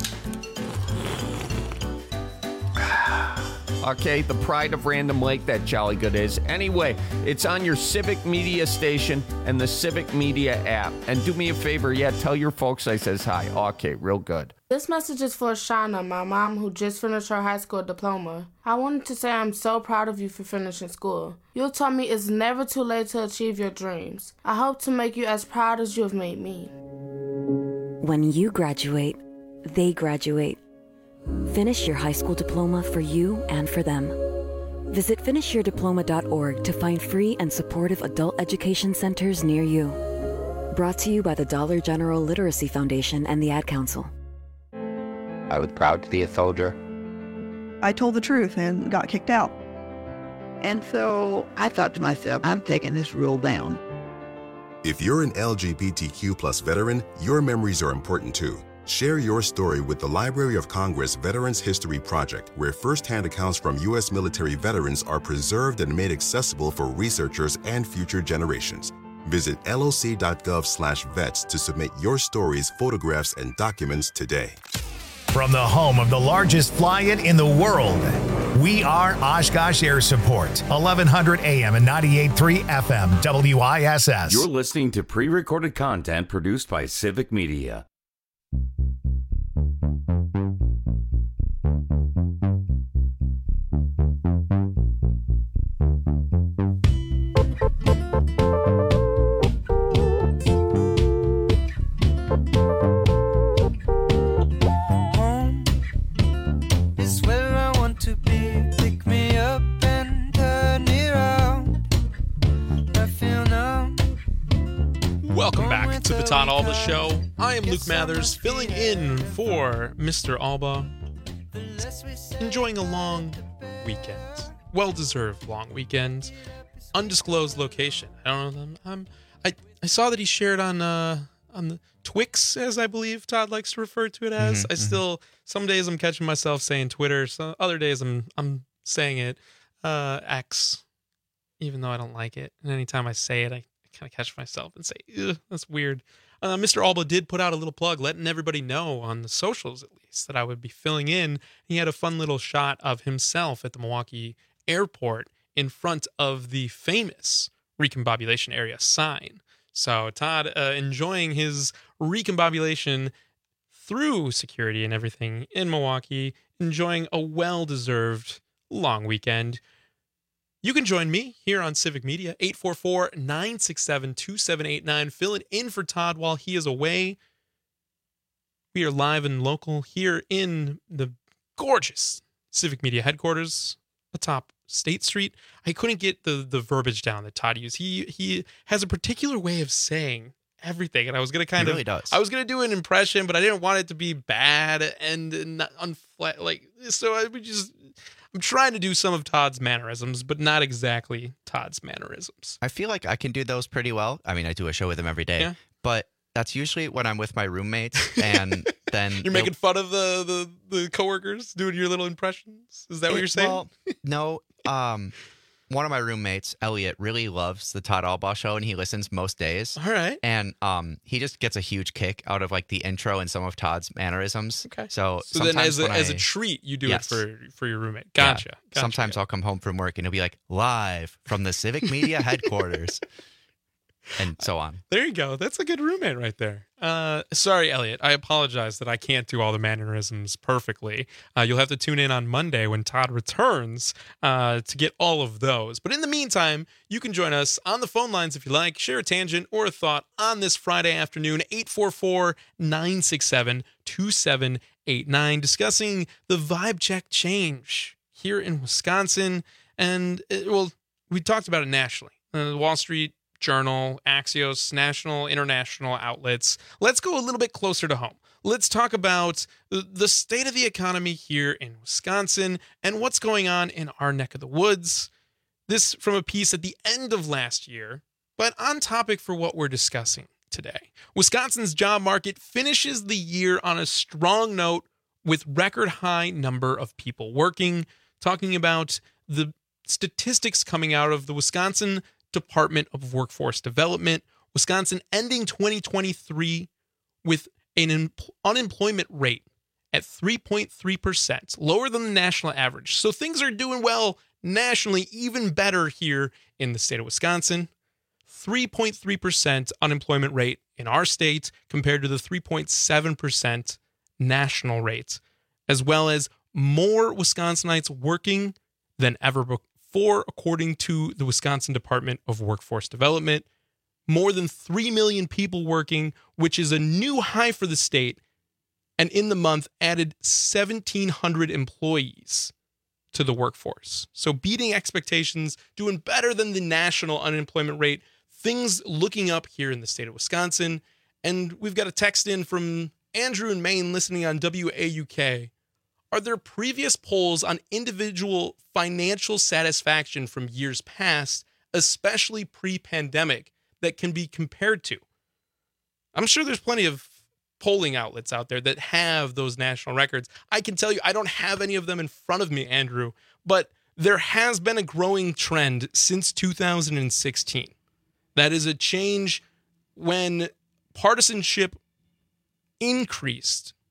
[SPEAKER 26] Okay, the pride of Random Lake, that Jolly Good is. Anyway, it's on your Civic Media station and the Civic Media app. And do me a favor, yeah, tell your folks I says hi. Okay, real good.
[SPEAKER 27] This message is for Shauna, my mom, who just finished her high school diploma. I wanted to say I'm so proud of you for finishing school. You taught me it's never too late to achieve your dreams. I hope to make you as proud as you have made me.
[SPEAKER 28] When you graduate, they graduate. Finish your high school diploma for you and for them. Visit finish your diploma dot org to find free and supportive adult education centers near you. Brought to you by the Dollar General Literacy Foundation and the Ad Council.
[SPEAKER 29] I was proud to be a soldier.
[SPEAKER 30] I told the truth and got kicked out.
[SPEAKER 29] And so I thought to myself, I'm taking this rule down.
[SPEAKER 31] If you're an L G B T Q plus veteran, your memories are important too. Share your story with the Library of Congress Veterans History Project, where firsthand accounts from U S military veterans are preserved and made accessible for researchers and future generations. Visit L O C dot gov slash vets to submit your stories, photographs, and documents today.
[SPEAKER 1] From the home of the largest fly-in in the world, we are Oshkosh Air Support, eleven hundred A M and ninety-eight point three F M, W I S S.
[SPEAKER 15] You're listening to pre-recorded content produced by Civic Media.
[SPEAKER 17] Welcome back to the Todd Alba Show. I am Luke Mathers, filling in for Mister Alba. Enjoying a long weekend. Well-deserved long weekend. Undisclosed location. I don't know. I'm, I, I saw that he shared on uh, on the Twix, as I believe Todd likes to refer to it as.
[SPEAKER 18] Mm-hmm,
[SPEAKER 17] I still, some days I'm catching myself saying Twitter. So other days I'm I'm saying it uh, X, even though I don't like it. And anytime I say it, I kind of catch myself and say, ugh, that's weird. Uh, Mister Alba did put out a little plug, letting everybody know on the socials, at least, that I would be filling in. He had a fun little shot of himself at the Milwaukee airport in front of the famous recombobulation area sign. So Todd, uh, enjoying his recombobulation through security and everything in Milwaukee, enjoying a well-deserved long weekend. You can join me here on Civic Media, eight four four, nine six seven, two seven eight nine, filling in for Todd while he is away. We are live and local here in the gorgeous Civic Media headquarters atop State Street. I couldn't get the, the verbiage down that Todd used. He he has a particular way of saying everything, and I was going to kind
[SPEAKER 18] he
[SPEAKER 17] of...
[SPEAKER 18] really does.
[SPEAKER 17] I was going to do an impression, but I didn't want it to be bad and not unflat. Like, so I would just... I'm trying to do some of Todd's mannerisms, but not exactly Todd's mannerisms.
[SPEAKER 18] I feel like I can do those pretty well. I mean, I do a show with him every day,
[SPEAKER 17] Yeah.
[SPEAKER 18] but that's usually when I'm with my roommates, and then
[SPEAKER 17] You're making fun of the, the, the coworkers doing your little impressions? Is that what
[SPEAKER 18] It-
[SPEAKER 17] you're saying?
[SPEAKER 18] Well, no. Um, one of my roommates, Elliot, really loves the Todd Alba Show, and he listens most days.
[SPEAKER 17] All right.
[SPEAKER 18] And um, he just gets a huge kick out of like the intro and some of Todd's mannerisms.
[SPEAKER 17] Okay.
[SPEAKER 18] So,
[SPEAKER 17] So then as a,
[SPEAKER 18] when
[SPEAKER 17] as
[SPEAKER 18] I-
[SPEAKER 17] a treat, you do
[SPEAKER 18] Yes.
[SPEAKER 17] it for, for your roommate.
[SPEAKER 18] Yeah.
[SPEAKER 17] Gotcha. Gotcha.
[SPEAKER 18] Sometimes I'll come home from work and he'll be like, live from the Civic Media headquarters. And so on.
[SPEAKER 17] There you go. That's a good roommate right there. Uh, sorry, Elliot. I apologize that I can't do all the mannerisms perfectly. Uh, you'll have to tune in on Monday when Todd returns uh, to get all of those. But in the meantime, you can join us on the phone lines if you like. Share a tangent or a thought on this Friday afternoon, eight four four, nine six seven, two seven eight nine, discussing the vibe check change here in Wisconsin. And, it, well, we talked about it nationally. Uh, the Wall Street Journal, Axios, national, international outlets. Let's go a little bit closer to home. Let's talk about the state of the economy here in Wisconsin and what's going on in our neck of the woods. This from a piece at the end of last year, but on topic for what we're discussing today. Wisconsin's job market finishes the year on a strong note with record high number of people working. Talking about the statistics coming out of the Wisconsin Department of Workforce Development. Wisconsin ending twenty twenty-three with an em- unemployment rate at three point three percent, lower than the national average. So things are doing well nationally, even better here in the state of Wisconsin. three point three percent unemployment rate in our state compared to the three point seven percent national rate, as well as more Wisconsinites working than ever before. Four, according to the Wisconsin Department of Workforce Development, more than three million people working, which is a new high for the state, and in the month added seventeen hundred employees to the workforce. So beating expectations, doing better than the national unemployment rate, things looking up here in the state of Wisconsin. And we've got a text in from Andrew in Maine listening on W A U K. Are there previous polls on individual financial satisfaction from years past, especially pre-pandemic, that can be compared to? I'm sure there's plenty of polling outlets out there that have those national records. I can tell you, I don't have any of them in front of me, Andrew, but there has been a growing trend since two thousand sixteen. That is a change when partisanship increased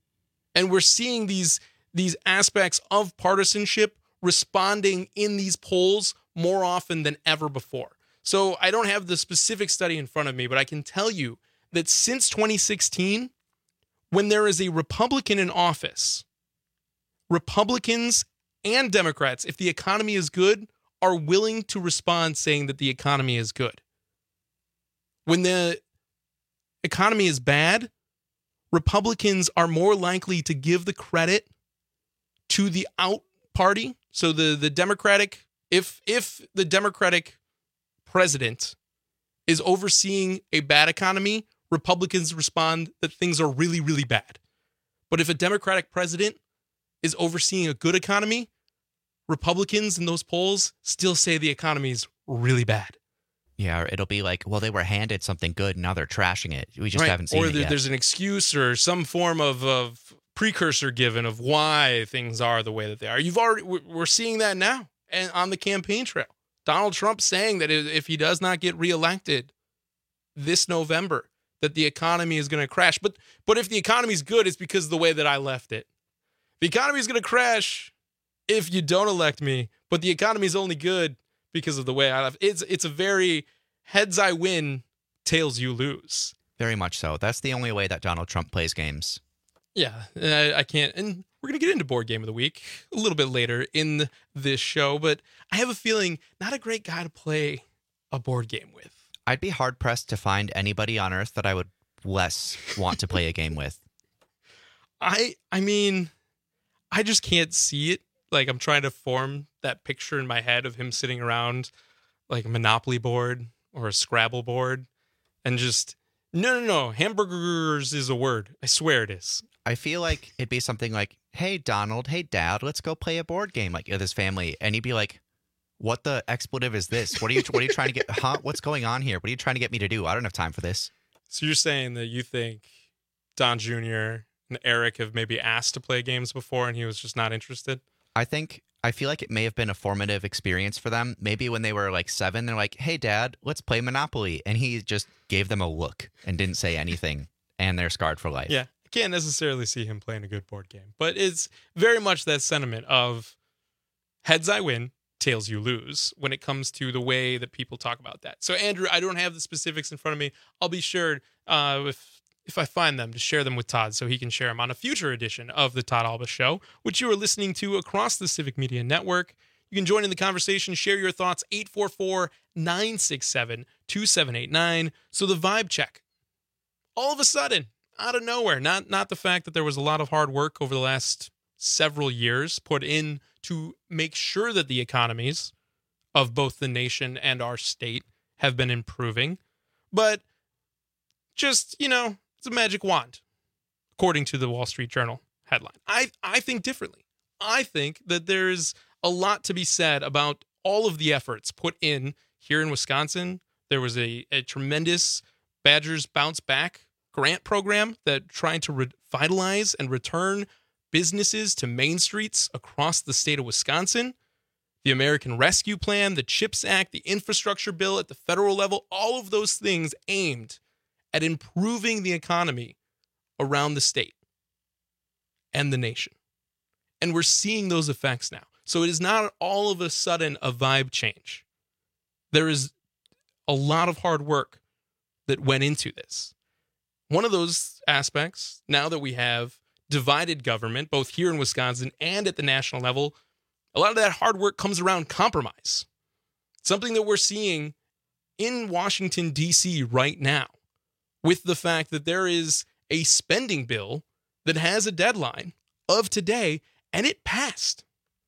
[SPEAKER 17] And we're seeing these, these aspects of partisanship responding in these polls more often than ever before. So I don't have the specific study in front of me, but I can tell you that since twenty sixteen, when there is a Republican in office, Republicans and Democrats, if the economy is good, are willing to respond saying that the economy is good. When the economy is bad, Republicans are more likely to give the credit to the out party. So the, the Democratic, if if the Democratic president is overseeing a bad economy, Republicans respond that things are really, really bad. But if a Democratic president is overseeing a good economy, Republicans in those polls still say the economy is really bad.
[SPEAKER 18] Yeah, or it'll be like, well, they were handed something good, and now they're trashing it. We just
[SPEAKER 17] Right.
[SPEAKER 18] haven't seen
[SPEAKER 17] or
[SPEAKER 18] it
[SPEAKER 17] there,
[SPEAKER 18] yet.
[SPEAKER 17] there's an excuse or some form of, of precursor given of why things are the way that they are. You've already we're seeing that now, and on the campaign trail, Donald Trump saying that if he does not get reelected this November, that the economy is going to crash. But but if the economy is good, it's because of the way that I left it. The economy is going to crash if you don't elect me, but the economy is only good because of the way I left. It's it's a very heads I win, tails you lose.
[SPEAKER 18] Very much so. That's the only way that Donald Trump plays games.
[SPEAKER 17] Yeah, and I, I can't. And we're going to get into board game of the week a little bit later in this show, but I have a feeling not a great guy to play a board game with.
[SPEAKER 18] I'd be hard pressed to find anybody on earth that I would less want to play a game with.
[SPEAKER 17] I I mean, I just can't see it. Like, I'm trying to form that picture in my head of him sitting around like a Monopoly board or a Scrabble board and just, no, no, no, hamburgers is a word. I swear it is.
[SPEAKER 18] I feel like it'd be something like, hey, Donald, hey, Dad, let's go play a board game like with his family. And he'd be like, what the expletive is this? What are you What are you trying to get? Huh? What's going on here? What are you trying to get me to do? I don't have time for this.
[SPEAKER 17] So you're saying that you think Don Junior and Eric have maybe asked to play games before and he was just not interested?
[SPEAKER 18] I think, I feel like it may have been a formative experience for them. Maybe when they were like seven, they're like, hey, Dad, let's play Monopoly. And he just gave them a look and didn't say anything. And they're scarred for life.
[SPEAKER 17] Yeah. I can't necessarily see him playing a good board game, but it's very much that sentiment of heads I win, tails you lose when it comes to the way that people talk about that. So, Andrew, I don't have the specifics in front of me. I'll be sure uh, if if I find them to share them with Todd so he can share them on a future edition of the Todd Alba Show, which you are listening to across the Civic Media Network. You can join in the conversation, share your thoughts, eight four four, nine six seven, two seven eight nine. So the vibe check, all of a sudden, out of nowhere, not, not the fact that there was a lot of hard work over the last several years put in to make sure that the economies of both the nation and our state have been improving, but just, you know, it's a magic wand, according to the Wall Street Journal headline. I, I think differently. I think that there's a lot to be said about all of the efforts put in here in Wisconsin. There was a, a tremendous Badgers Bounce Back grant program that tried to revitalize and return businesses to main streets across the state of Wisconsin. The American Rescue Plan, the CHIPS Act, the infrastructure bill at the federal level, all of those things aimed at improving the economy around the state and the nation. And we're seeing those effects now. So it is not all of a sudden a vibe change. There is a lot of hard work that went into this. One of those aspects, now that we have divided government, both here in Wisconsin and at the national level, a lot of that hard work comes around compromise. Something that we're seeing in Washington, D C right now, with the fact that there is a spending bill that has a deadline of today, and it passed.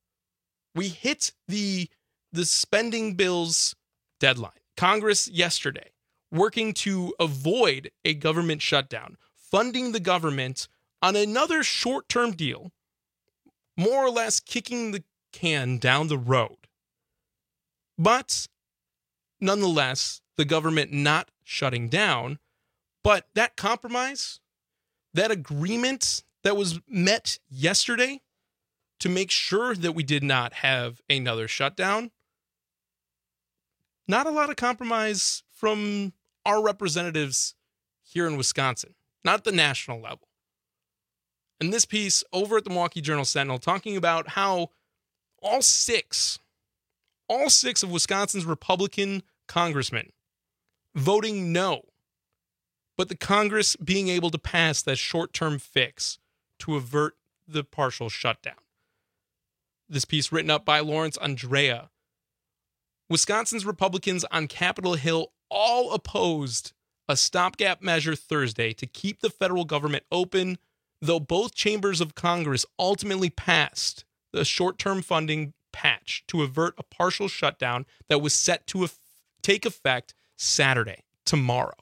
[SPEAKER 17] We hit the, the spending bill's deadline. Congress yesterday, working to avoid a government shutdown, funding the government on another short-term deal, more or less kicking the can down the road. But nonetheless, the government not shutting down. But that compromise, that agreement that was met yesterday to make sure that we did not have another shutdown, not a lot of compromise from our representatives here in Wisconsin, not at the national level. in this piece over at the Milwaukee Journal-Sentinel talking about how all six, all six of Wisconsin's Republican congressmen voting no, but the Congress being able to pass that short-term fix to avert the partial shutdown. This piece written up by Lawrence Andrea. Wisconsin's Republicans on Capitol Hill all opposed a stopgap measure Thursday to keep the federal government open, though both chambers of Congress ultimately passed the short-term funding patch to avert a partial shutdown that was set to af- take effect Saturday, tomorrow.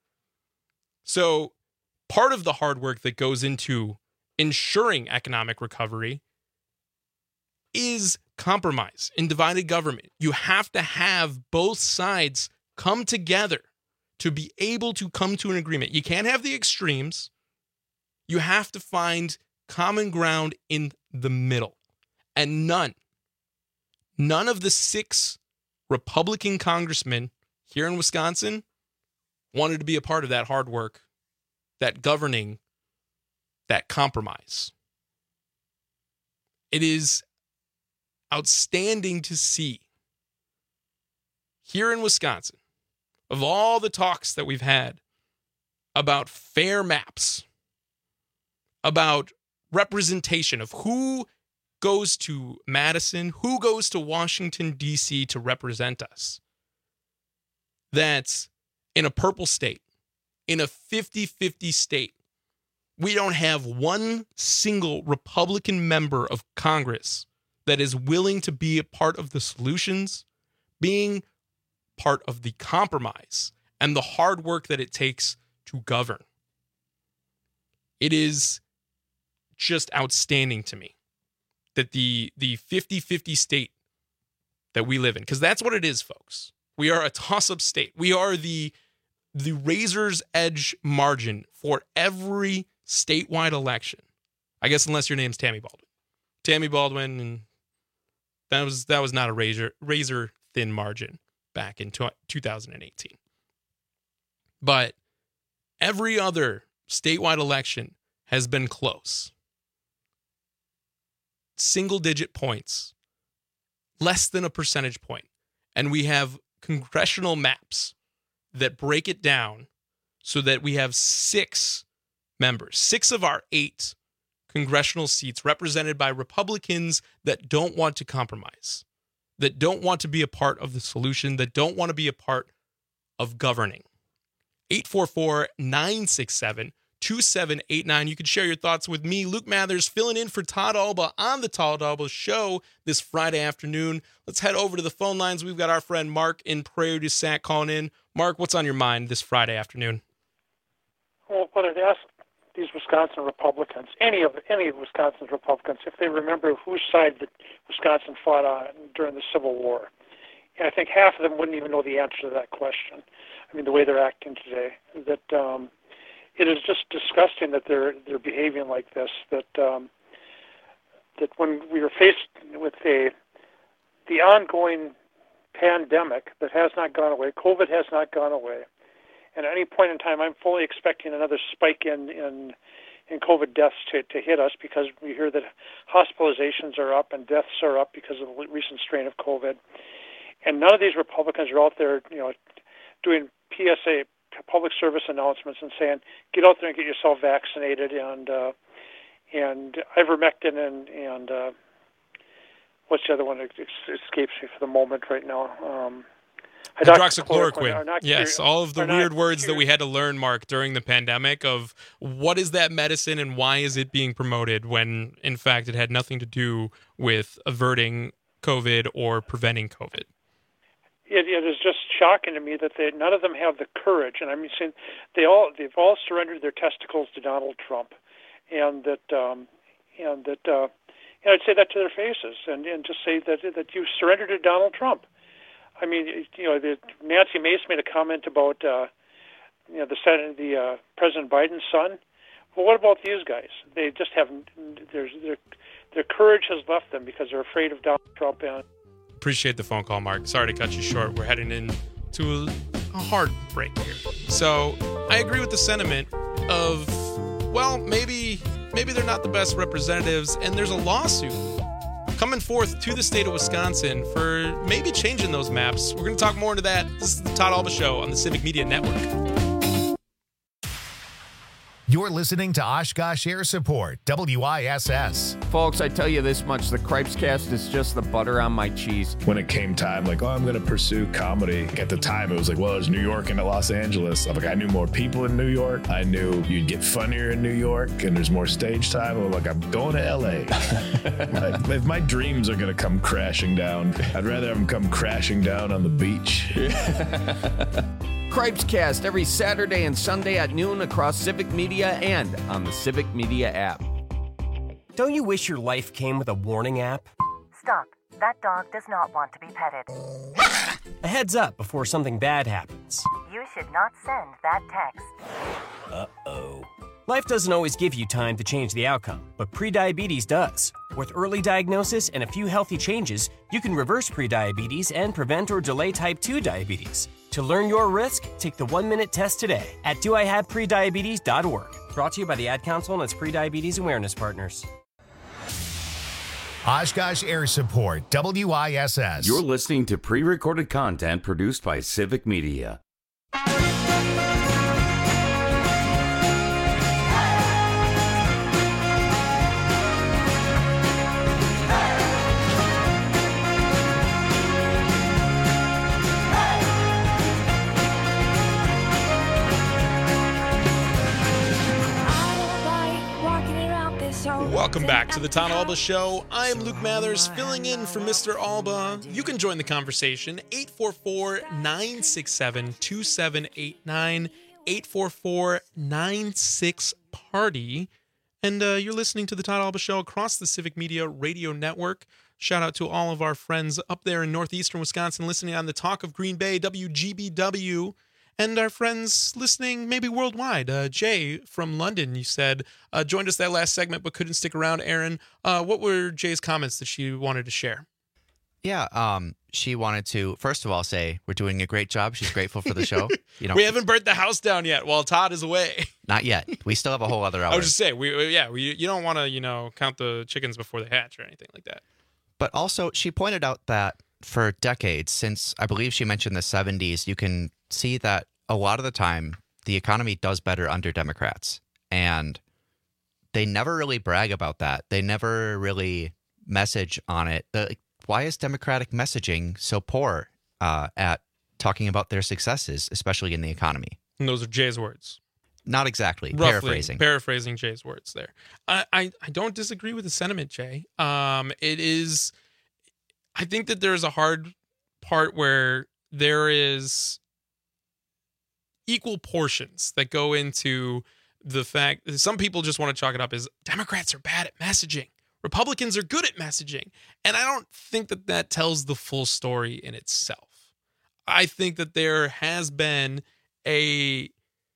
[SPEAKER 17] So part of the hard work that goes into ensuring economic recovery is compromise in divided government. You have to have both sides come together to be able to come to an agreement. You can't have the extremes. You have to find common ground in the middle. And none, none of the six Republican congressmen here in Wisconsin wanted to be a part of that hard work, that governing, that compromise. It is outstanding to see here in Wisconsin, of all the talks that we've had about fair maps, about representation of who goes to Madison, who goes to Washington, D C to represent us, that in a purple state, in a fifty-fifty state, we don't have one single Republican member of Congress that is willing to be a part of the solutions, being part of the compromise and the hard work that it takes to govern. It is just outstanding to me that the the fifty-fifty state that we live in, because that's what it is, folks. We are a toss-up state. We are the the razor's edge margin for every statewide election. I guess unless your name's Tammy Baldwin. Tammy Baldwin, and that was that was not a razor razor thin margin back in two thousand eighteen. But every other statewide election has been close. Single digit points, less than a percentage point. And we have congressional maps that break it down so that we have six members, six of our eight congressional seats represented by Republicans that don't want to compromise, that don't want to be a part of the solution, that don't want to be a part of governing. eight four four, nine six seven, two seven eight nine. You can share your thoughts with me, Luke Mathers, filling in for Todd Alba on the Todd Alba Show this Friday afternoon. Let's head over to the phone lines. We've got our friend Mark in Prairie du Sac calling in. Mark, what's on your mind this Friday afternoon?
[SPEAKER 4] Well, whether to ask these Wisconsin Republicans, any of any of Wisconsin's Republicans, if they remember whose side that Wisconsin fought on during the Civil War. And I think half of them wouldn't even know the answer to that question. I mean, the way they're acting today, that um, it is just disgusting that they're they're behaving like this. That um, that when we were faced with a the ongoing pandemic that has not gone away, COVID has not gone away, and at any point in time, I'm fully expecting another spike in in, in COVID deaths to, to hit us, because we hear that hospitalizations are up and deaths are up because of the recent strain of COVID, and none of these Republicans are out there, you know, doing P S A, public service announcements, and saying, get out there and get yourself vaccinated, and uh, and ivermectin and and uh, what's the other one that escapes me for the moment right now? Um,
[SPEAKER 17] Hydroxychloroquine. Not, yes, curious, all of the weird words curious. that we had to learn, Mark, during the pandemic of what is that medicine and why is it being promoted when, in fact, it had nothing to do with averting COVID or preventing COVID.
[SPEAKER 4] It, it is just shocking to me that they, none of them have the courage, and I mean, they all they've all surrendered their testicles to Donald Trump, and that um, and that uh, and I'd say that to their faces, and, and just say that that you surrendered to Donald Trump. I mean, you know, the, Nancy Mace made a comment about uh, you know the Senate, the uh, President Biden's son. Well, what about these guys? They just haven't. Their their their courage has left them because they're afraid of Donald Trump. And
[SPEAKER 17] appreciate the phone call, Mark. Sorry to cut you short. We're heading into a, a hard break here. So I agree with the sentiment of, well, maybe maybe they're not the best representatives, and there's a lawsuit coming forth to the state of Wisconsin for maybe changing those maps. We're going to talk more into that. This is the Todd Alba Show on the Civic Media Network.
[SPEAKER 1] You're listening to Oshkosh Air Support, W I S S.
[SPEAKER 26] Folks, I tell you this much, the Cripes Cast is just the butter on my cheese.
[SPEAKER 5] When it came time, like, oh, I'm going to pursue comedy. At the time, it was like, well, there's New York and Los Angeles. I'm like, I knew more people in New York. I knew you'd get funnier in New York, and there's more stage time. I'm like, I'm going to L A. Like, if my dreams are going to come crashing down, I'd rather have them come crashing down on the beach.
[SPEAKER 26] Cripes Cast every Saturday and Sunday at noon across Civic Media and on the Civic Media app.
[SPEAKER 6] Don't you wish your life came with a warning app?
[SPEAKER 7] Stop. That dog does not want to be petted.
[SPEAKER 6] A heads up before something bad happens.
[SPEAKER 7] You should not send that text.
[SPEAKER 6] Uh-oh. Life doesn't always give you time to change the outcome, but prediabetes does. With early diagnosis and a few healthy changes, you can reverse prediabetes and prevent or delay type two diabetes. To learn your risk, take the one-minute test today at do I have prediabetes dot org. Brought to you by the Ad Council and its prediabetes awareness partners.
[SPEAKER 1] Oshkosh Air Support, W I S S.
[SPEAKER 15] You're listening to pre-recorded content produced by Civic Media.
[SPEAKER 17] Welcome back to the Todd Alba Show. I am Luke Mathers, filling in for Mister Alba. You can join the conversation, eight four four, nine six seven, two seven eight nine, eight four four, nine six, party. And uh, you're listening to the Todd Alba Show across the Civic Media Radio Network. Shout out to all of our friends up there in northeastern Wisconsin listening on the Talk of Green Bay, W G B W. And our friends listening maybe worldwide. Uh, Jay from London, you said, uh, joined us that last segment but couldn't stick around. Aaron, uh, what were Jay's comments that she wanted to share?
[SPEAKER 18] Yeah, um, she wanted to, first of all, say we're doing a great job. She's grateful for the show. You know,
[SPEAKER 17] we haven't burnt the house down yet while Todd is away.
[SPEAKER 18] Not yet. We still have a whole other hour.
[SPEAKER 17] I was just saying, we, yeah, we, you don't want to, you know, count the chickens before they hatch or anything like that.
[SPEAKER 18] But also, she pointed out that for decades, since I believe she mentioned the seventies, you can see that a lot of the time the economy does better under Democrats, and they never really brag about that. They never really message on it. The, why is Democratic messaging so poor uh, at talking about their successes, especially in the economy?
[SPEAKER 17] And those are Jay's words.
[SPEAKER 18] Not exactly.
[SPEAKER 17] Roughly,
[SPEAKER 18] paraphrasing.
[SPEAKER 17] Paraphrasing Jay's words there. I, I, I don't disagree with the sentiment, Jay. Um, it is, I think that there's a hard part where there is equal portions that go into the fact that some people just want to chalk it up as Democrats are bad at messaging. Republicans are good at messaging. And I don't think that that tells the full story in itself. I think that there has been a,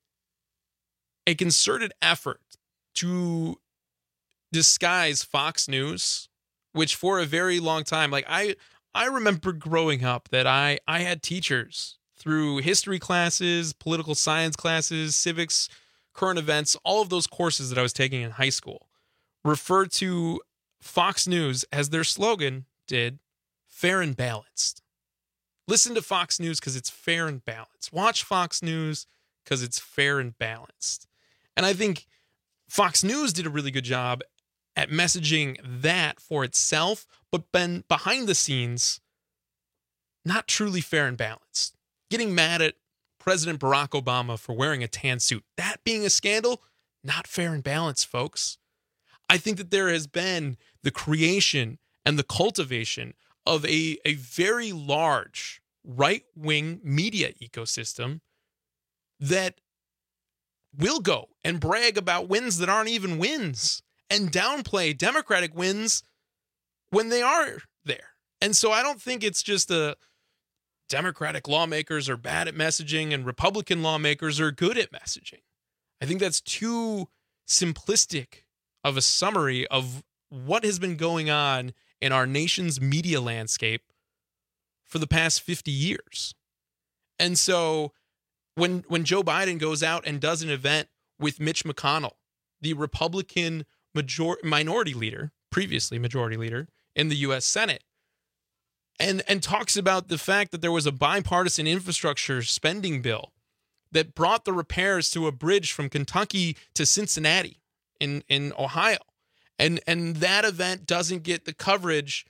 [SPEAKER 17] a concerted effort to disguise Fox News, which for a very long time, like I, I remember growing up that I, I had teachers through history classes, political science classes, civics, current events, all of those courses that I was taking in high school, referred to Fox News as their slogan did, fair and balanced. Listen to Fox News because it's fair and balanced. Watch Fox News because it's fair and balanced. And I think Fox News did a really good job at messaging that for itself, but been behind the scenes, not truly fair and balanced. Getting mad at President Barack Obama for wearing a tan suit. That being a scandal, not fair and balanced, folks. I think that there has been the creation and the cultivation of a, a very large right-wing media ecosystem that will go and brag about wins that aren't even wins and downplay Democratic wins when they are there. And so I don't think it's just a Democratic lawmakers are bad at messaging and Republican lawmakers are good at messaging. I think that's too simplistic of a summary of what has been going on in our nation's media landscape for the past fifty years. And so when when Joe Biden goes out and does an event with Mitch McConnell, the Republican major- minority leader, previously majority leader in the U S Senate, and, and talks about the fact that there was a bipartisan infrastructure spending bill that brought the repairs to a bridge from Kentucky to Cincinnati in, in Ohio. And, and that event doesn't get the coverage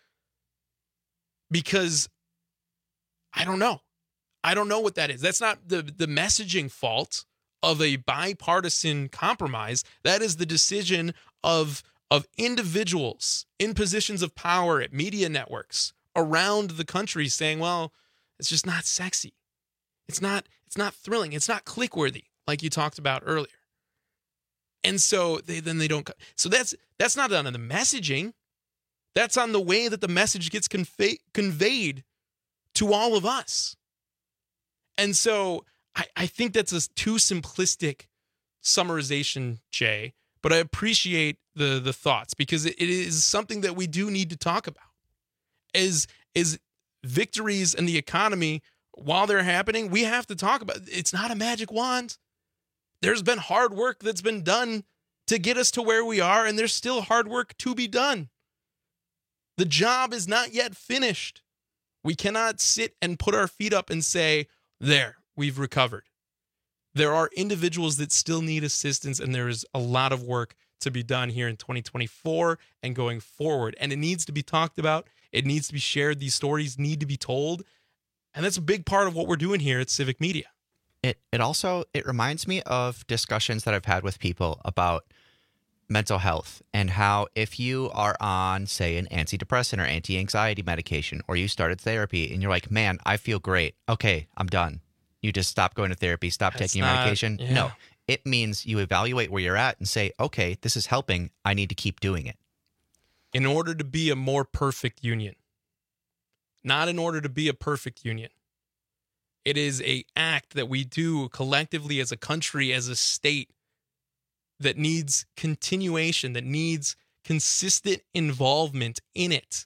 [SPEAKER 17] because I don't know. I don't know what that is. That's not the, the messaging fault of a bipartisan compromise. That is the decision of, of individuals in positions of power at media networks around the country saying, well, it's just not sexy. It's not, it's not thrilling. It's not click-worthy, like you talked about earlier. And so they then they don't. So that's that's not on the messaging. That's on the way that the message gets convey, conveyed to all of us. And so I, I think that's a too simplistic summarization, Jay. But I appreciate the the thoughts because it, it is something that we do need to talk about. Is is victories in the economy while they're happening, we have to talk about. It's not a magic wand. There's been hard work that's been done to get us to where we are, and there's still hard work to be done. The job is not yet finished. We cannot sit and put our feet up and say, there, we've recovered. There are individuals that still need assistance, and there is a lot of work to be done here in twenty twenty-four and going forward. And it needs to be talked about. It needs to be shared. These stories need to be told. And that's a big part of what we're doing here at Civic Media.
[SPEAKER 18] It it also, it reminds me of discussions that I've had with people about mental health and how if you are on, say, an antidepressant or anti-anxiety medication, or you started therapy and you're like, man, I feel great. Okay, I'm done. You just stop going to therapy, stop
[SPEAKER 17] That's
[SPEAKER 18] taking your
[SPEAKER 17] not-
[SPEAKER 18] medication.
[SPEAKER 17] yeah.
[SPEAKER 18] No, it means you evaluate where you're at and say, okay, this is helping. I need to keep doing it.
[SPEAKER 17] In order to be a more perfect union, not in order to be a perfect union. It is an act that we do collectively as a country, as a state, that needs continuation, that needs consistent involvement in it.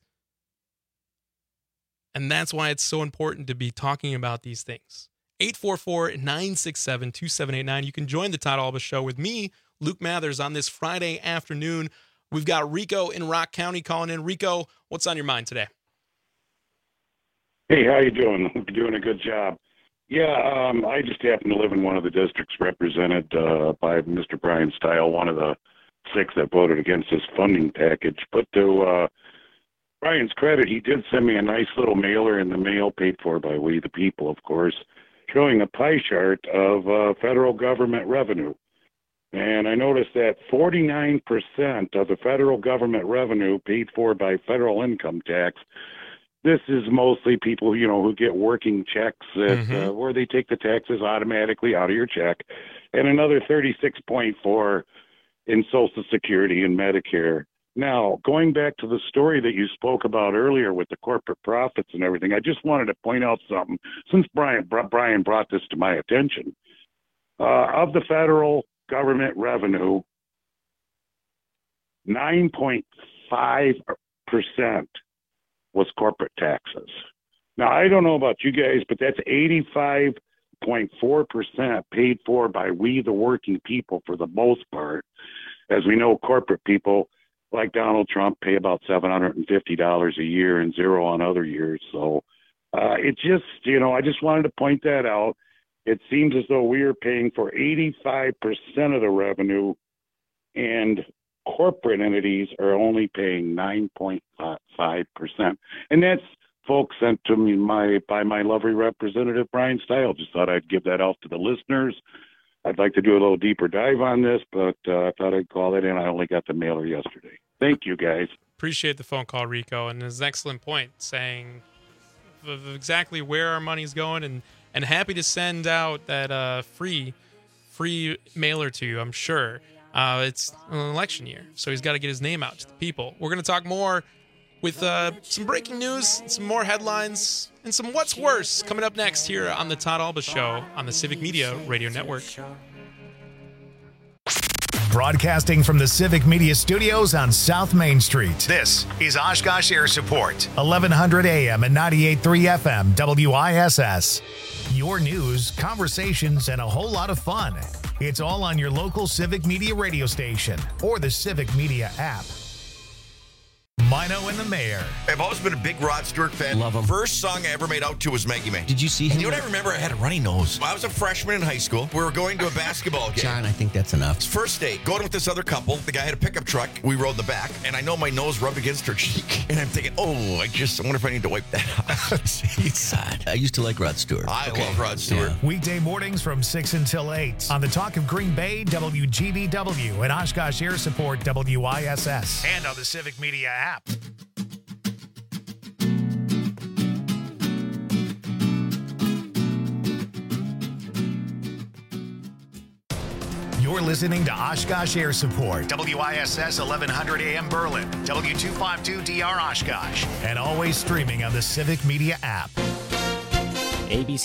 [SPEAKER 17] And that's why it's so important to be talking about these things. eight four four, nine six seven, two seven eight nine. You can join the Todd Alba Show with me, Luke Mathers, on this Friday afternoon. We've got Rico in Rock County calling in. Rico, what's on your mind today?
[SPEAKER 3] Hey, how you doing? Hope you're doing a good job. Yeah, um, I just happen to live in one of the districts represented uh, by Mister Brian Stile, one of the six that voted against this funding package. But to uh, Brian's credit, he did send me a nice little mailer in the mail, paid for by we the people, of course, showing a pie chart of uh, federal government revenue. And I noticed that forty-nine percent of the federal government revenue paid for by federal income tax. This is mostly people, you know, who get working checks that, mm-hmm. uh, where they take the taxes automatically out of your check, and another thirty-six point four in Social Security and Medicare. Now, going back to the story that you spoke about earlier with the corporate profits and everything, I just wanted to point out something. Since Brian Brian brought this to my attention, uh, of the federal government revenue, nine point five percent was corporate taxes. Now, I don't know about you guys, but that's eighty-five point four percent paid for by we, the working people, for the most part. As we know, corporate people like Donald Trump pay about seven hundred fifty dollars a year and zero on other years. So uh, it just, you know, I just wanted to point that out. It seems as though we are paying for eighty-five percent of the revenue, and corporate entities are only paying nine point five percent. And that's, folks, sent to me my by my lovely representative, Brian Stile. Just thought I'd give that out to the listeners. I'd like to do a little deeper dive on this, but uh, I thought I'd call it in. I only got the mailer yesterday. Thank you, guys.
[SPEAKER 17] Appreciate the phone call, Rico, and it's an excellent point, saying of exactly where our money's going, and, and happy to send out that uh, free free mailer to you, I'm sure. Uh, it's an election year, so he's got to get his name out to the people. We're going to talk more with uh, some breaking news, some more headlines, and some what's worse coming up next here on the Todd Alba Show on the Civic Media Radio Network.
[SPEAKER 1] Broadcasting from the Civic Media Studios on South Main Street, this is Oshkosh Air Support, eleven hundred A M and ninety-eight point three F M W I S S. your news, conversations, and a whole lot of fun. It's all on your local Civic Media radio station or the Civic Media app. Mino and the Mayor.
[SPEAKER 2] I've always been a big Rod Stewart fan.
[SPEAKER 8] Love him.
[SPEAKER 2] First song I ever made out to was Maggie May.
[SPEAKER 8] Did you see him?
[SPEAKER 2] You know what I remember? I had a runny nose. I was a freshman in high school. We were going to a basketball game.
[SPEAKER 8] John, I think that's enough.
[SPEAKER 2] First date, going with this other couple. The guy had a pickup truck. We rode in the back, and I know my nose rubbed against her cheek. And I'm thinking, oh, I just I wonder if I need to wipe that off.
[SPEAKER 8] God, I used to like Rod Stewart.
[SPEAKER 2] I okay. love Rod Stewart.
[SPEAKER 1] Yeah. Weekday mornings from six until eight on the Talk of Green Bay, W G B W, and Oshkosh Air Support, W I S S, and on the Civic Media app. You're listening to Oshkosh Air Support, W I S S eleven hundred A M Berlin, W two fifty-two D R Oshkosh, and always streaming on the Civic Media app.
[SPEAKER 9] A B C